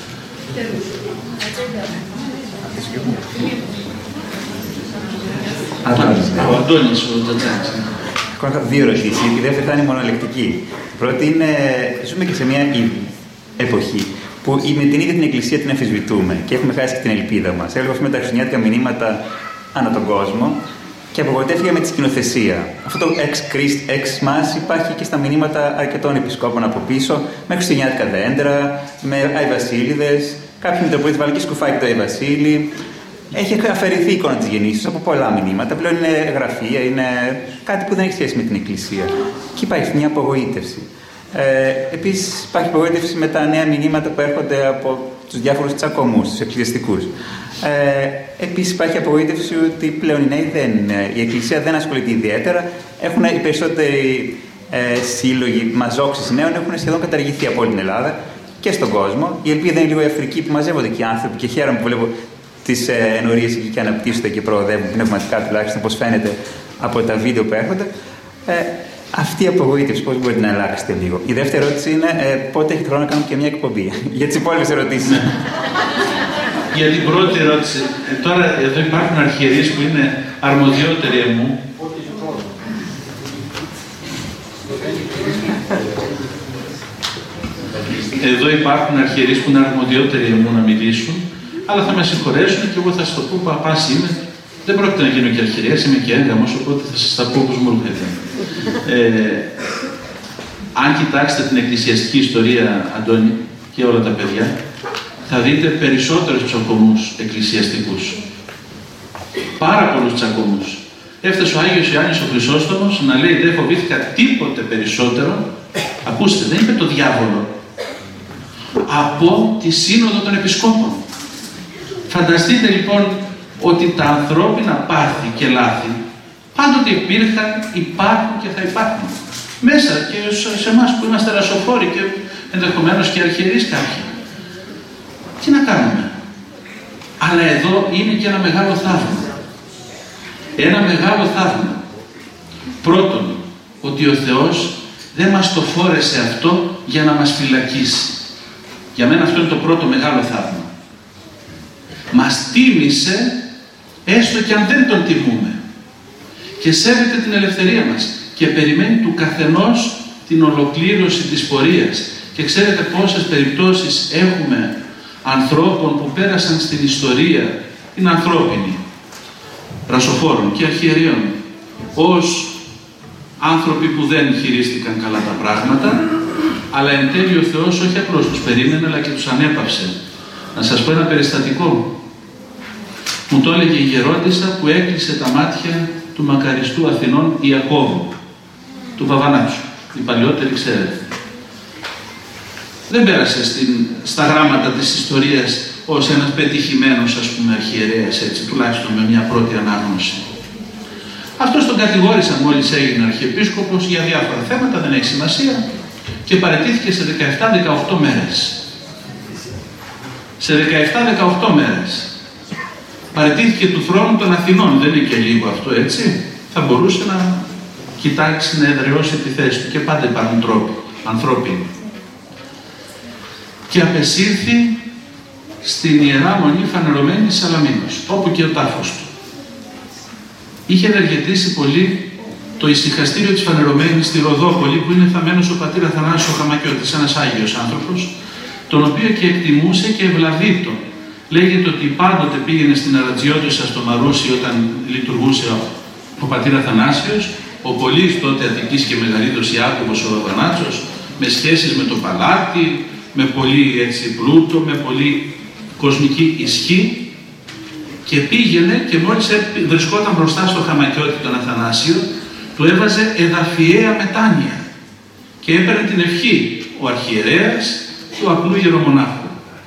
Ο Αντώνης, ο Τζατζάκης. Έχω δύο ερωτήσεις. Η δεύτερη θα είναι μονολεκτική. Πρώτη είναι, ζούμε και σε μια εποχή που με την ίδια την Εκκλησία την αμφισβητούμε και έχουμε χάσει και την ελπίδα μας. Έλεγα με τα χριστουγεννιάτικα μηνύματα ανά τον κόσμο και απογοητεύτηκα με τη σκηνοθεσία. Αυτό το ex Christ, ex mas υπάρχει και στα μηνύματα αρκετών επισκόπων από πίσω, με χριστουγεννιάτικα δέντρα, με Άι Βασίλειδες, κάποιοι Μητροπολίτες βάλουν και σκουφάκι το Άι Βασίλη. Έχει αφαιρεθεί η εικόνα της γεννήσεως από πολλά μηνύματα. Πλέον είναι γραφεία, είναι κάτι που δεν έχει σχέση με την Εκκλησία. Και υπάρχει μια απογοήτευση. Ε, επίσης, υπάρχει απογοήτευση με τα νέα μηνύματα που έρχονται από τους διάφορους τσακωμούς, τους εκκλησιαστικούς. Ε, επίσης, υπάρχει απογοήτευση ότι πλέον οι νέοι δεν, η Εκκλησία δεν ασχολείται ιδιαίτερα. Έχουν οι περισσότεροι ε, σύλλογοι μαζόξεις νέων έχουν σχεδόν καταργηθεί από όλη την Ελλάδα και στον κόσμο. Η ελπίδα είναι λίγο η Αφρική που μαζεύονται και οι άνθρωποι και χαίρομαι που βλέπω τις ε, ενορίες εκεί και αναπτύσσονται και προοδεύουν πνευματικά τουλάχιστον, όπως φαίνεται από τα βίντεο που έρχονται. Ε, αυτή η απογοήτευση, πώς μπορείτε να αλλάξετε λίγο. Η δεύτερη ερώτηση είναι ε, πότε έχετε χρόνο να κάνουμε και μια εκπομπή. Για τις υπόλοιπες ερωτήσεις. Για την πρώτη ερώτηση. Ε, τώρα εδώ υπάρχουν αρχιερείς που είναι αρμοδιότεροι μου. Εδώ υπάρχουν αρχιερείς που είναι αρμοδιότεροι μου να μιλήσουν, αλλά θα με συγχωρέσουν και εγώ θα σας το πω, παπάς είμαι. Δεν πρόκειται να γίνω και αρχιερέας, είμαι και έγγαμος, οπότε θα σας τα πω όπως μου έρχεται. Ε, αν κοιτάξετε την εκκλησιαστική ιστορία, Αντώνη, και όλα τα παιδιά, θα δείτε περισσότερους τσακωμούς εκκλησιαστικούς. Πάρα πολλούς τσακωμούς. Έφτασε ο Άγιος Ιωάννης ο Χρυσόστομος να λέει δεν φοβήθηκα τίποτε περισσότερο, ακούστε, δεν είπε το διάβολο, από τη Σύνοδο των Επισκόπων. Φανταστείτε λοιπόν ότι τα ανθρώπινα πάθη και λάθη πάντοτε υπήρχαν, υπάρχουν και θα υπάρχουν. Μέσα και σε εμάς που είμαστε ρασοφόροι και ενδεχομένως και αρχιερείς κάποιοι. Τι να κάνουμε. Αλλά εδώ είναι και ένα μεγάλο θαύμα. Ένα μεγάλο θαύμα. Πρώτον, ότι ο Θεός δεν μας το φόρεσε αυτό για να μας φυλακίσει. Για μένα αυτό είναι το πρώτο μεγάλο θαύμα. Μας τίμησε έστω και αν δεν τον τιμούμε. Και σέβεται την ελευθερία μας. Και περιμένει του καθενός την ολοκλήρωση της πορείας. Και ξέρετε πόσες περιπτώσεις έχουμε ανθρώπων που πέρασαν στην ιστορία, την ανθρώπινη, ρασοφόρων και αρχιερέων, ως άνθρωποι που δεν χειρίστηκαν καλά τα πράγματα, αλλά εν τέλει ο Θεός όχι απλώς τους περίμενε, αλλά και τους ανέπαυσε. Να σας πω ένα περιστατικό. Μου το έλεγε η γερόντισσα που έκλεισε τα μάτια του μακαριστού Αθηνών Ιακώβου, του Βαβανάτσου. Οι παλιότεροι ξέρετε. Δεν πέρασε στην, στα γράμματα της ιστορίας ως ένας πετυχημένος, ας πούμε, αρχιερέας, έτσι, τουλάχιστον με μια πρώτη ανάγνωση. Αυτός τον κατηγόρησαν μόλις έγινε αρχιεπίσκοπος για διάφορα θέματα, δεν έχει σημασία, και παραιτήθηκε σε δεκαεπτά δεκαοκτώ μέρες. Σε δεκαεπτά δεκαοκτώ μέρες. Παραιτήθηκε του θρόνου των Αθηνών, δεν είναι και λίγο αυτό, έτσι. Θα μπορούσε να κοιτάξει να εδραιώσει τη θέση του και πάντα υπάρχουν τρόποι, ανθρώπινοι. Και απεσύρθη στην Ιερά Μονή φανερωμένη της Σαλαμίνος, όπου και ο τάφος του. Είχε ενεργετήσει πολύ το ησυχαστήριο της φανερωμένης στη Ροδόπολη, που είναι θαμμένος ο πατήρ Αθανάσιος ο Χαμακιώτης, ένας Άγιος άνθρωπος, τον οποίο και εκτιμούσε και ευλαβείτο. Λέγεται ότι πάντοτε πήγαινε στην Αρατζιώτισσα στο Μαρούσι όταν λειτουργούσε ο, ο πατήρ Αθανάσιος, ο πολύς τότε Αττικής και Μεγαλύτερος Ιάκωβος ο Βαβανάτσος, με σχέσεις με το παλάτι, με πολύ έτσι πλούτο, με πολύ κοσμική ισχύ, και πήγαινε και μόλις βρισκόταν μπροστά στο Χαμακιώτη τον Αθανάσιο, του έβαζε εδαφιαία μετάνοια και έπαιρνε την ευχή ο αρχιερέας του απλού ιερομονάχου.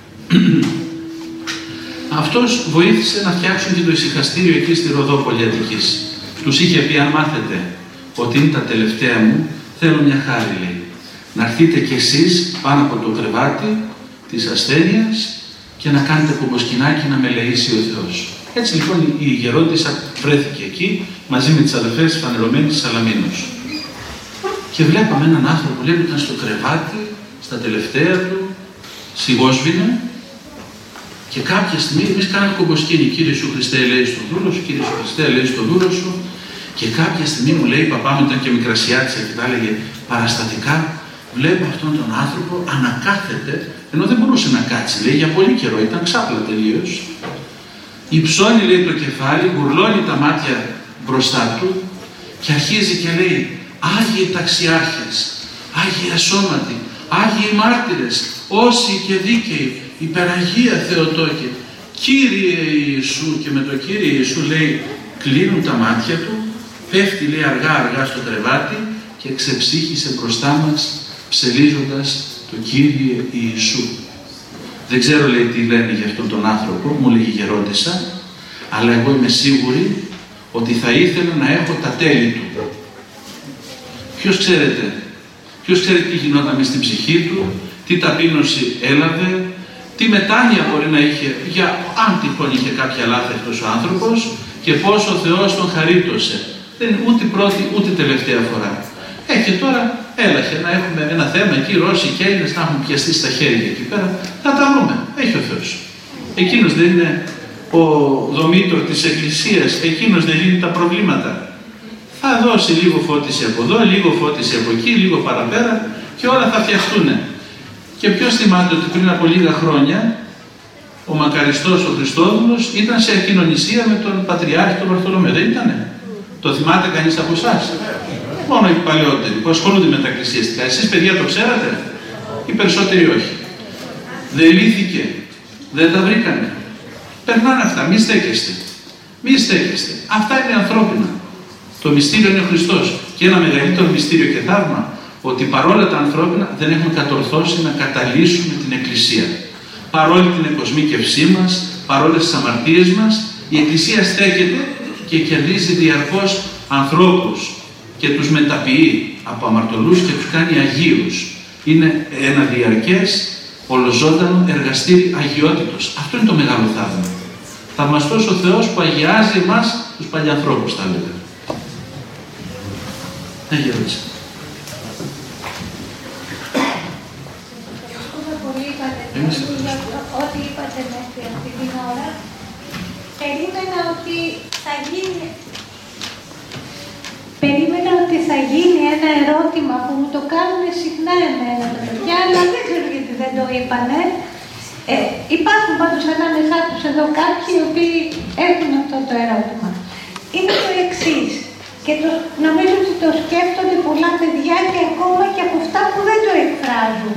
Αυτός βοήθησε να φτιάξουν και το ησυχαστήριο εκεί στη Ροδόπολη Αττικής. Τους είχε πει, αν μάθετε ότι είναι τα τελευταία μου, θέλω μια χάρη, λέει. Να έρθετε κι εσείς πάνω από το κρεβάτι της ασθένειας και να κάνετε κομποσκινάκι να με λεήσει ο Θεός. Έτσι λοιπόν η γερόντισσα βρέθηκε εκεί μαζί με τις αδερφές φανερωμένης Σαλαμίνος. Και βλέπαμε έναν άνθρωπο, λέει, που ήταν στο κρεβάτι, στα τελευταία του, σιγόσβηνε, και κάποια στιγμή εμείς κάναμε κομποσκήνη. Κύριε Σου Χριστέ, λέει στον δούλο σου, Κύριε Σου Χριστέ, λέει στον δούλο σου. Και κάποια στιγμή μου λέει, η παπά μου ήταν και μικρασιάτισσα και τα έλεγε παραστατικά, βλέπω αυτόν τον άνθρωπο ανακάθεται, ενώ δεν μπορούσε να κάτσει, λέει, για πολύ καιρό, ήταν ξάπλα τελείως. Υψώνει, λέει, το κεφάλι, γουρλώνει τα μάτια μπροστά του και αρχίζει και λέει, Άγιοι ταξιάρχες, Άγιοι ασώματοι, Άγιοι μάρτυρες, όσοι και δίκαιοι, υπεραγία Θεοτόκε, Κύριε Ιησού, και με το Κύριε Ιησού, λέει, κλείνουν τα μάτια του, πέφτει, λέει, αργά αργά στο κρεβάτι και ξεψύχησε μπροστά μας, ψελίζοντας το Κύριε Ιησού. Δεν ξέρω, λέει, τι λένε για αυτόν τον άνθρωπο, μου λέγει η γερόντισσα, αλλά εγώ είμαι σίγουρη ότι θα ήθελα να έχω τα τέλη του. Ποιος ξέρετε, ποιος ξέρει τι γινόταν μες στην ψυχή του, τι ταπείνωση έλαβε, τι μετάνοια μπορεί να είχε, για αν τυχόν είχε κάποια λάθη αυτός ο άνθρωπος, και πόσο ο Θεός τον χαρίτωσε. Δεν είναι ούτε πρώτη ούτε τελευταία φορά. Ε, και τώρα έλαχε να έχουμε ένα θέμα εκεί, Ρώσοι και Έλληνες να έχουν πιαστεί στα χέρια εκεί πέρα. Θα τα βρούμε. Έχει ο Θεός. Εκείνος δεν είναι ο δομήτωρ της Εκκλησίας, εκείνος δεν λύνει τα προβλήματα. Θα δώσει λίγο φώτιση από εδώ, λίγο φώτιση από εκεί, λίγο παραπέρα και όλα θα φτιαχτούν. Και ποιος θυμάται ότι πριν από λίγα χρόνια ο μακαριστός ο Χριστόδουλος ήταν σε ακοινωνισία με τον Πατριάρχη τον Βαρθολομαίο. Δεν ήτανε? Το θυμάται κανείς από εσάς? Μόνο οι παλαιότεροι που ασχολούνται με τα εκκλησιαστικά. Εσείς, παιδιά, το ξέρατε? Οι περισσότεροι όχι. Δεν λύθηκε. Δεν τα βρήκανε. Περνάνε αυτά. Μη στέκεστε. Μη στέκεστε. Αυτά είναι ανθρώπινα. Το μυστήριο είναι ο Χριστός. Και ένα μεγαλύτερο μυστήριο και θαύμα, ότι παρόλα τα ανθρώπινα δεν έχουμε κατορθώσει να καταλύσουμε την Εκκλησία. Παρόλη την εκοσμίκευσή μας, παρόλες τις αμαρτίες μας, η Εκκλησία στέκεται και κερδίζει διαρκώς ανθρώπους και τους μεταποιεί από αμαρτωλούς και τους κάνει αγίους. Είναι ένα διαρκές, ολοζώντανο εργαστήρι αγιότητος. Αυτό είναι το μεγάλο θαύμα. Θαυμαστός ο Θεός που αγιάζει εμάς τους παλιανθρώπους, θα έλεγα. Ναι, γερόντισσα. Ό,τι είπατε μέχρι αυτή την ώρα, περίμενα ότι θα γίνει περίμενα ότι θα γίνει ένα ερώτημα που μου το κάνουν συχνά εμένα τα παιδιά, αλλά δεν ξέρω γιατί δεν το είπανε. Ε, υπάρχουν πάντως ανάμεσά τους εδώ κάποιοι οι οποίοι έχουν αυτό το ερώτημα. Είναι το εξής, και το, νομίζω ότι το σκέφτονται πολλά παιδιά και ακόμα και από αυτά που δεν το εκφράζουν.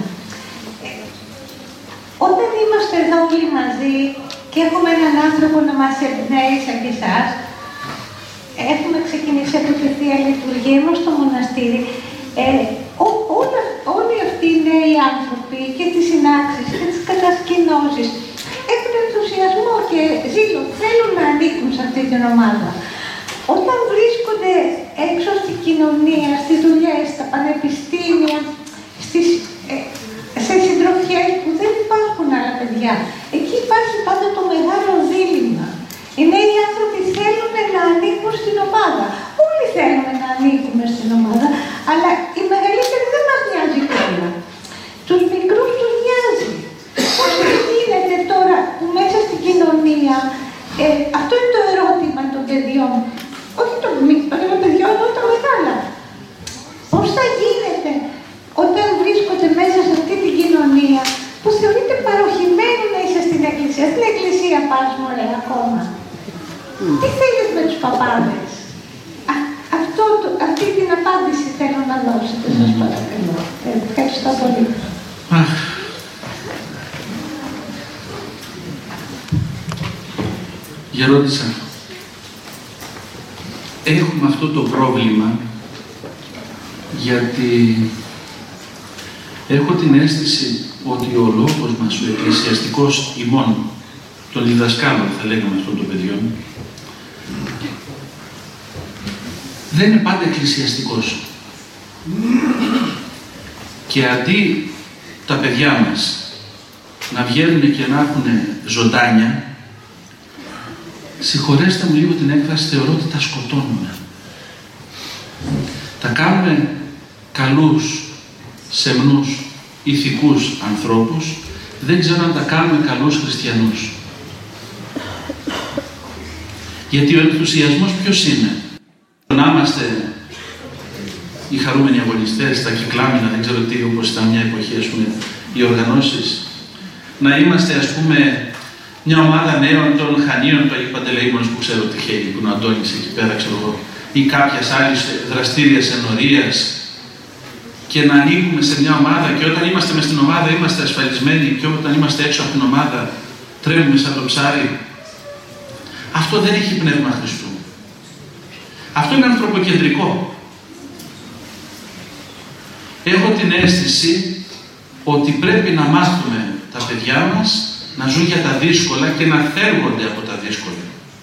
Όταν είμαστε εδώ όλοι μαζί και έχουμε έναν άνθρωπο να μας εμπνέει σαν και εσάς, έχουμε ξεκινήσει από τη Θεία Λειτουργία μας στο μοναστήρι, ε, ό, όλα, όλοι αυτοί οι νέοι άνθρωποι και τις συνάξεις και τις κατασκηνώσεις έχουν ενθουσιασμό και ζήλο, θέλουν να ανήκουν σε αυτή την ομάδα. Όταν βρίσκονται έξω στην κοινωνία, στις δουλειές, στα πανεπιστήμια, στις, ε, σε συντροφιές που δεν υπάρχουν άλλα παιδιά, εκεί υπάρχει πάντα το μεγάλο δίλημμα. Οι νέοι άνθρωποι θέλουν να ανήκουν στην ομάδα. Όλοι θέλουμε να ανήκουμε στην ομάδα, αλλά οι μεγαλύτεροι δεν μας νοιάζει κιόλα. Τους μικρούς τους νοιάζει. Πώς γίνεται τώρα που μέσα στην κοινωνία, ε, αυτό είναι το ερώτημα των παιδιών, όχι των παιδιών, αλλά των μεγάλα. Πώς θα γίνεται όταν βρίσκονται μέσα σε αυτή την κοινωνία που θεωρείται παροχημένο να είσαι στην Εκκλησία. Στην Εκκλησία πας, μωρέ, ακόμα. Mm. Τι θέλεις με τους παπάδες? Α, αυτό, το, αυτή την απάντηση θέλω να δώσετε, σας παρακαλώ. Ε, ευχαριστώ πολύ. Αχ. Γερόντισσα, έχουμε αυτό το πρόβλημα γιατί έχω την αίσθηση ότι ο λόγος μας, ο εκκλησιαστικός ημών, των διδασκάλων θα λέγαμε αυτών των παιδιών, δεν είναι πάντα εκκλησιαστικός. Και αντί τα παιδιά μας να βγαίνουν και να έχουν ζωντάνια, συγχωρέστε μου λίγο την έκφραση, θεωρώ ότι τα σκοτώνουμε. Τα κάνουμε καλούς, σεμνούς, ηθικούς ανθρώπους, δεν ξέρω αν τα κάνουμε καλούς χριστιανούς. Γιατί ο ενθουσιασμός ποιος είναι? Να είμαστε οι χαρούμενοι αγωνιστές, τα κυκλάμινα, δεν ξέρω τι, όπως ήταν μια εποχή, ας πούμε, οι οργανώσεις. Να είμαστε, ας πούμε, μια ομάδα νέων των Χανίων, του Αγίου Παντελεήμονος, που ξέρω τι χέρι, που είναι ο Αντώνης εκεί πέρα, ξέρω εγώ, ή κάποιας άλλης δραστήριας ενορίας, και να ανήκουμε σε μια ομάδα, και όταν είμαστε μες στην ομάδα είμαστε ασφαλισμένοι, και όταν είμαστε έξω από την ομάδα τρέμουμε σαν το ψάρι. Αυτό δεν έχει πνεύμα Χριστού. Αυτό είναι ανθρωποκεντρικό. Έχω την αίσθηση ότι πρέπει να μάθουμε τα παιδιά μας να ζουν για τα δύσκολα και να θέρμονται από τα δύσκολα.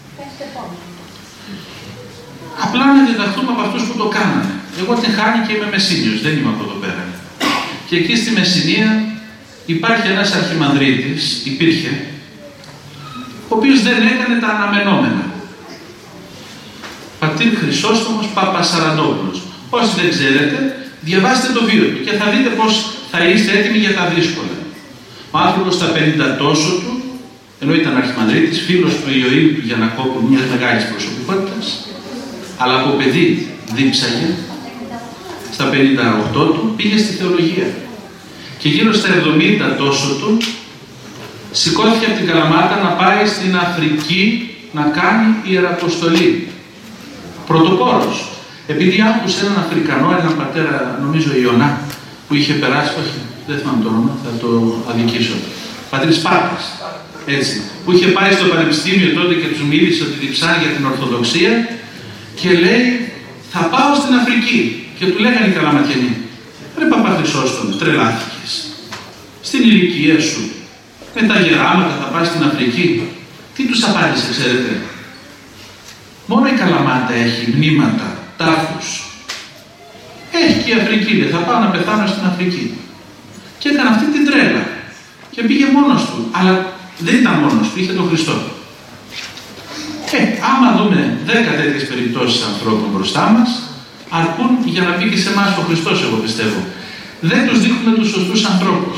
Απλά να διδαχθούμε από αυτούς που το κάνανε. Εγώ την χάνει και είμαι Μεσσήνιος, δεν είμαι από εδώ πέρα. Και εκεί στη Μεσσηνία υπάρχει ένας αρχιμανδρίτης, υπήρχε, ο οποίος δεν έκανε τα αναμενόμενα. Πατήρ Χρυσόστομος Παπασαραντόπουλος. Όσοι δεν ξέρετε, διαβάστε το βίο του και θα δείτε πως θα είστε έτοιμοι για τα δύσκολα. Ο άνθρωπος στα πενήντα τόσο του, ενώ ήταν αρχιμανδρίτης, φίλος του Ιωήλ του Γιαννακόπουλου, μιας μεγάλης προσωπικότητας, αλλά από παιδί δίψαγε, στα πενήντα οκτώ του πήγε στη θεολογία. Και γύρω στα εβδομήντα τόσο του σηκώθηκε από την Καλαμάτα να πάει στην Αφρική να κάνει ιεραποστολή. Πρωτοπόρος. Επειδή άκουσε έναν Αφρικανό, έναν πατέρα, νομίζω Ιωνά, που είχε περάσει, όχι, δεν θυμάμαι το όνομα, θα το αδικήσω. Πατήρ Σπάρτας, έτσι, που είχε πάει στο πανεπιστήμιο τότε και τους μίλησε ότι διψάει για την Ορθοδοξία και λέει, θα πάω στην Αφρική. Και του λέγανε οι Καλαματιανοί, ρε Παπαχρυσόστομ, τρελάθηκες. Στην ηλικία σου, με τα γεράματα θα πας στην Αφρική. Τι τους απάντησε, ξέρετε? Μόνο η Καλαμάτα έχει μνήματα, τάφους. Έχει και η Αφρική, λέει, θα πάω να πεθάνω στην Αφρική. Και έκανε αυτή την τρέλα. Και πήγε μόνος του. Αλλά δεν ήταν μόνος του, είχε τον Χριστό. Ε, άμα δούμε δέκα τέτοιες περιπτώσεις ανθρώπων μπροστά μας, αρκούν για να πει και σε εμάς ο Χριστός, εγώ πιστεύω. Δεν τους δείχνουμε τους σωστούς ανθρώπους.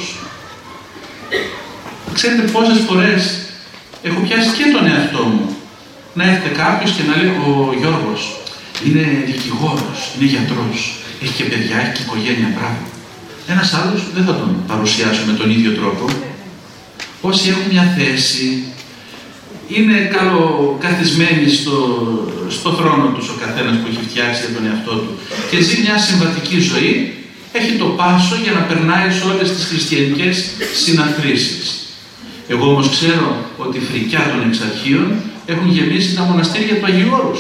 Ξέρετε πόσες φορές έχω πιάσει και τον εαυτό μου να έρχεται κάποιος και να λέει, ο Γιώργος είναι δικηγόρος, είναι γιατρός, έχει και παιδιά, έχει και οικογένεια, μπράβο. Ένας άλλος δεν θα τον παρουσιάσω με τον ίδιο τρόπο. Όσοι έχουν μια θέση, είναι καλοκαθισμένοι στο, στο θρόνο τους ο καθένας που έχει φτιάξει για τον εαυτό του και ζει μια συμβατική ζωή, έχει το πάσο για να περνάει σε όλες τις χριστιανικές συναθρήσεις. Εγώ όμως ξέρω ότι η φρικιά των εξαρχείων έχουν γεμίσει τα μοναστήρια του Αγίου Όρους.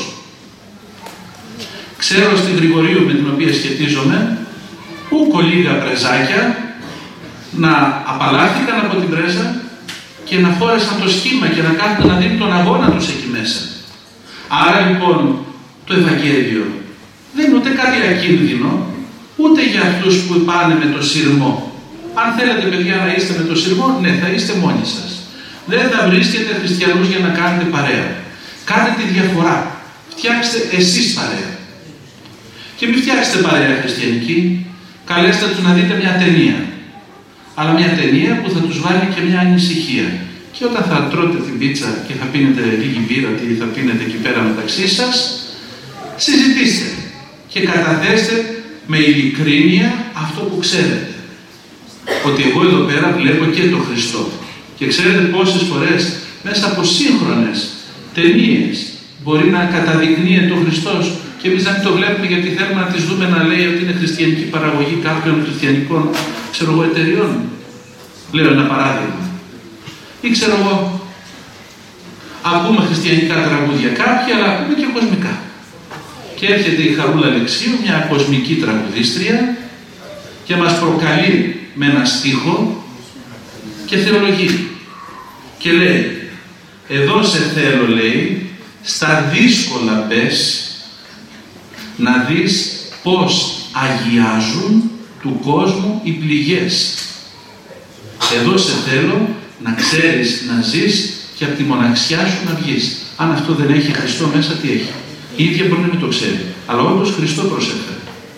Ξέρω στη Γρηγορίου, με την οποία σχετίζομαι, ούκο λίγα πρεζάκια να απαλλάχθηκαν από την πρέζα και να φόρεσαν το σχήμα και να κάθονται να δίνουν τον αγώνα τους εκεί μέσα. Άρα λοιπόν το Ευαγγέλιο δεν είναι ούτε κάτι ακίνδυνο, ούτε για αυτούς που πάνε με το σειρμό. Αν θέλετε παιδιά να είστε με το σειρμό, ναι, θα είστε μόνοι σας. Δεν θα βρίσκετε χριστιανούς για να κάνετε παρέα. Κάντε τη διαφορά. Φτιάξτε εσείς παρέα. Και μην φτιάξετε παρέα χριστιανική, καλέστε τους να δείτε μια ταινία. Αλλά μια ταινία που θα τους βάλει και μια ανησυχία. Και όταν θα τρώτε την πίτσα και θα πίνετε λίγη μπύρα, τι θα πίνετε εκεί πέρα μεταξύ σας, συζητήστε και καταθέστε με ειλικρίνεια αυτό που ξέρετε. Ότι εγώ εδώ πέρα βλέπω και τον Χριστό. Και ξέρετε πόσες φορές μέσα από σύγχρονες ταινίες μπορεί να καταδεικνύεται ο Χριστός και εμείς να μην το βλέπουμε γιατί θέλουμε να τις δούμε να λέει ότι είναι χριστιανική παραγωγή κάποιων χριστιανικών, ξέρω εγώ, εταιριών. Λέω ένα παράδειγμα. Ή ξέρω εγώ, ακούμε χριστιανικά τραγούδια κάποιοι, αλλά ακούμε και κοσμικά. Και έρχεται η Χαρούλα Αλεξίου, μια κοσμική τραγουδίστρια, και μας προκαλεί με ένα στίχο και θεολογεί. Και λέει, εδώ σε θέλω, λέει, στα δύσκολα μπες, να δεις πώς αγιάζουν του κόσμου οι πληγές. Εδώ σε θέλω να ξέρεις να ζεις και από τη μοναξιά σου να βγεις. Αν αυτό δεν έχει Χριστό μέσα, τι έχει? Η ίδια μπορεί να μην το ξέρει. Αλλά όντως Χριστό προσέφερε.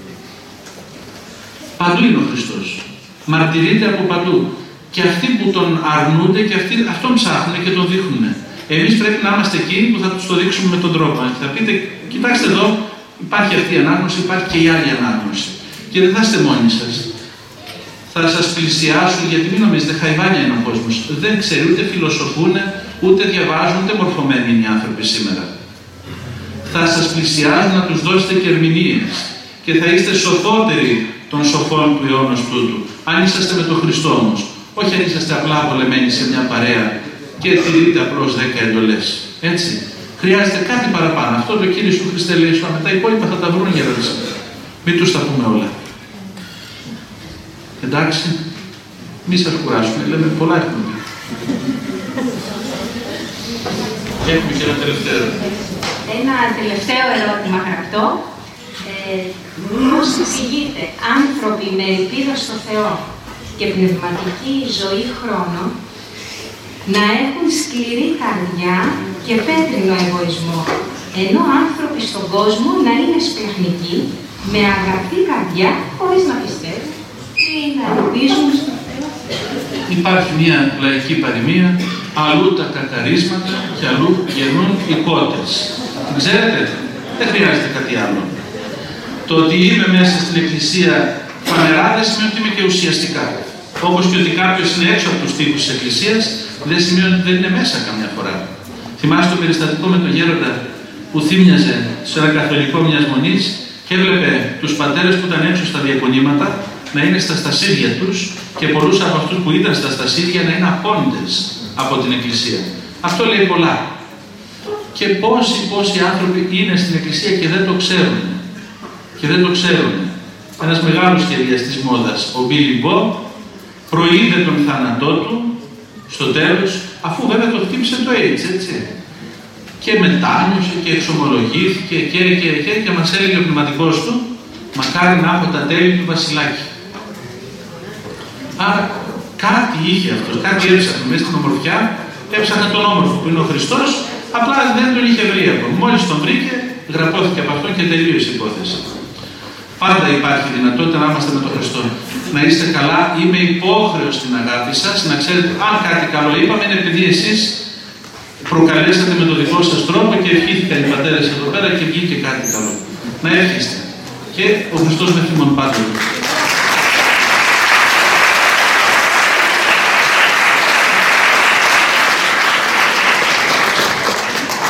Παντού είναι ο Χριστός. Μαρτυρείται από παντού. Και αυτοί που τον αρνούνται και αυτοί αυτόν ψάχνουν και τον δείχνουν. Εμείς πρέπει να είμαστε εκείνοι που θα τους το δείξουμε με τον τρόπο. Θα πείτε, κοιτάξτε εδώ, υπάρχει αυτή η ανάγνωση, υπάρχει και η άλλη ανάγνωση. Και δεν θα είστε μόνοι σας. Θα σας πλησιάσουν, γιατί μην νομίζετε, χαϊβάνια είναι ο κόσμος. Δεν ξέρει, ούτε φιλοσοφούν, ούτε διαβάζουν, ούτε μορφωμένοι είναι οι άνθρωποι σήμερα. Θα σας πλησιάζουν να τους δώσετε και ερμηνείες. Και θα είστε σοφότεροι των σοφών του αιώνος τούτου. Αν είσαστε με τον Χριστό όμως. Όχι αν είσαστε απλά απολεμμένοι σε μια παρέα και τηρείτε απλώς δέκα εντολές. Έτσι. Χρειάζεται κάτι παραπάνω. Αυτό το Κύριε σου Χριστέ λέει σου, μετά οι υπόλοιπα θα τα βρουν για να μην τους τα πούμε όλα. Εντάξει. Μη σας κουράσουμε. Λέμε πολλά έχουμε πει. Έχουμε και ένα τελευταίο. Ένα τελευταίο ερώτημα γραπτό. Ε, πώς εξηγείτε άνθρωποι με ελπίδα στο Θεό και πνευματική ζωή χρόνο να έχουν σκληρή καρδιά και πέτρινο εγωισμό, ενώ άνθρωποι στον κόσμο να είναι σπλαχνικοί, με αγαπτή καρδιά, χωρίς να πιστεύουν ή να ελπίζουν στον Θεό? Υπάρχει μια λαϊκή παροιμία, αλλού τα κακαρίσματα και αλλού γεννούν οι κότες. Ξέρετε, δεν χρειάζεται κάτι άλλο. Το ότι είμαι μέσα στην Εκκλησία φανερά δεν σημαίνει ότι είμαι και ουσιαστικά. Όπως και ότι κάποιος είναι έξω από τους τοίχους της Εκκλησίας, δεν σημαίνει ότι δεν είναι μέσα καμιά φορά. Θυμάστε το περιστατικό με τον γέροντα που θύμιαζε σε ένα καθολικό μιας μονής και έβλεπε τους πατέρες που ήταν έξω στα διακονήματα να είναι στα στασίδια τους και πολλούς από αυτούς που ήταν στα στασίδια να είναι απόντες από την Εκκλησία. Αυτό λέει πολλά. Και πόσοι, πόσοι άνθρωποι είναι στην Εκκλησία και δεν το ξέρουν. Και δεν το ξέρουν. Ένας μεγάλος σχεδιαστής της μόδας, ο Μπίλι Μπομπ, προείδε τον θάνατό του στο τέλος, αφού βέβαια το χτύπησε το AIDS, έτσι. Και μετάνιωσε και εξομολογήθηκε και, και, και, και μας έλεγε ο πνευματικός του, μακάρι να έχω τα τέλη του βασιλάκι. Άρα κάτι είχε αυτός, κάτι έψαχνε μέσα στην ομορφιά, έψαχνε τον όμορφο που είναι ο Χριστός, απλά δεν τον είχε βρει ακόμα. Μόλις τον βρήκε, γραπώθηκε από αυτόν και τελείωσε η υπόθεση. Πάντα υπάρχει δυνατότητα να είμαστε με τον Χριστό. Να είστε καλά, είμαι υπόχρεος στην αγάπη σας, να ξέρετε αν κάτι καλό είπαμε είναι επειδή εσείς προκαλέσατε με τον δικό σας τρόπο και ευχήθηκαν οι πατέρες εδώ πέρα και βγήκε κάτι καλό. Να εύχεστε. Και ο Χριστός με θυμών πάντων.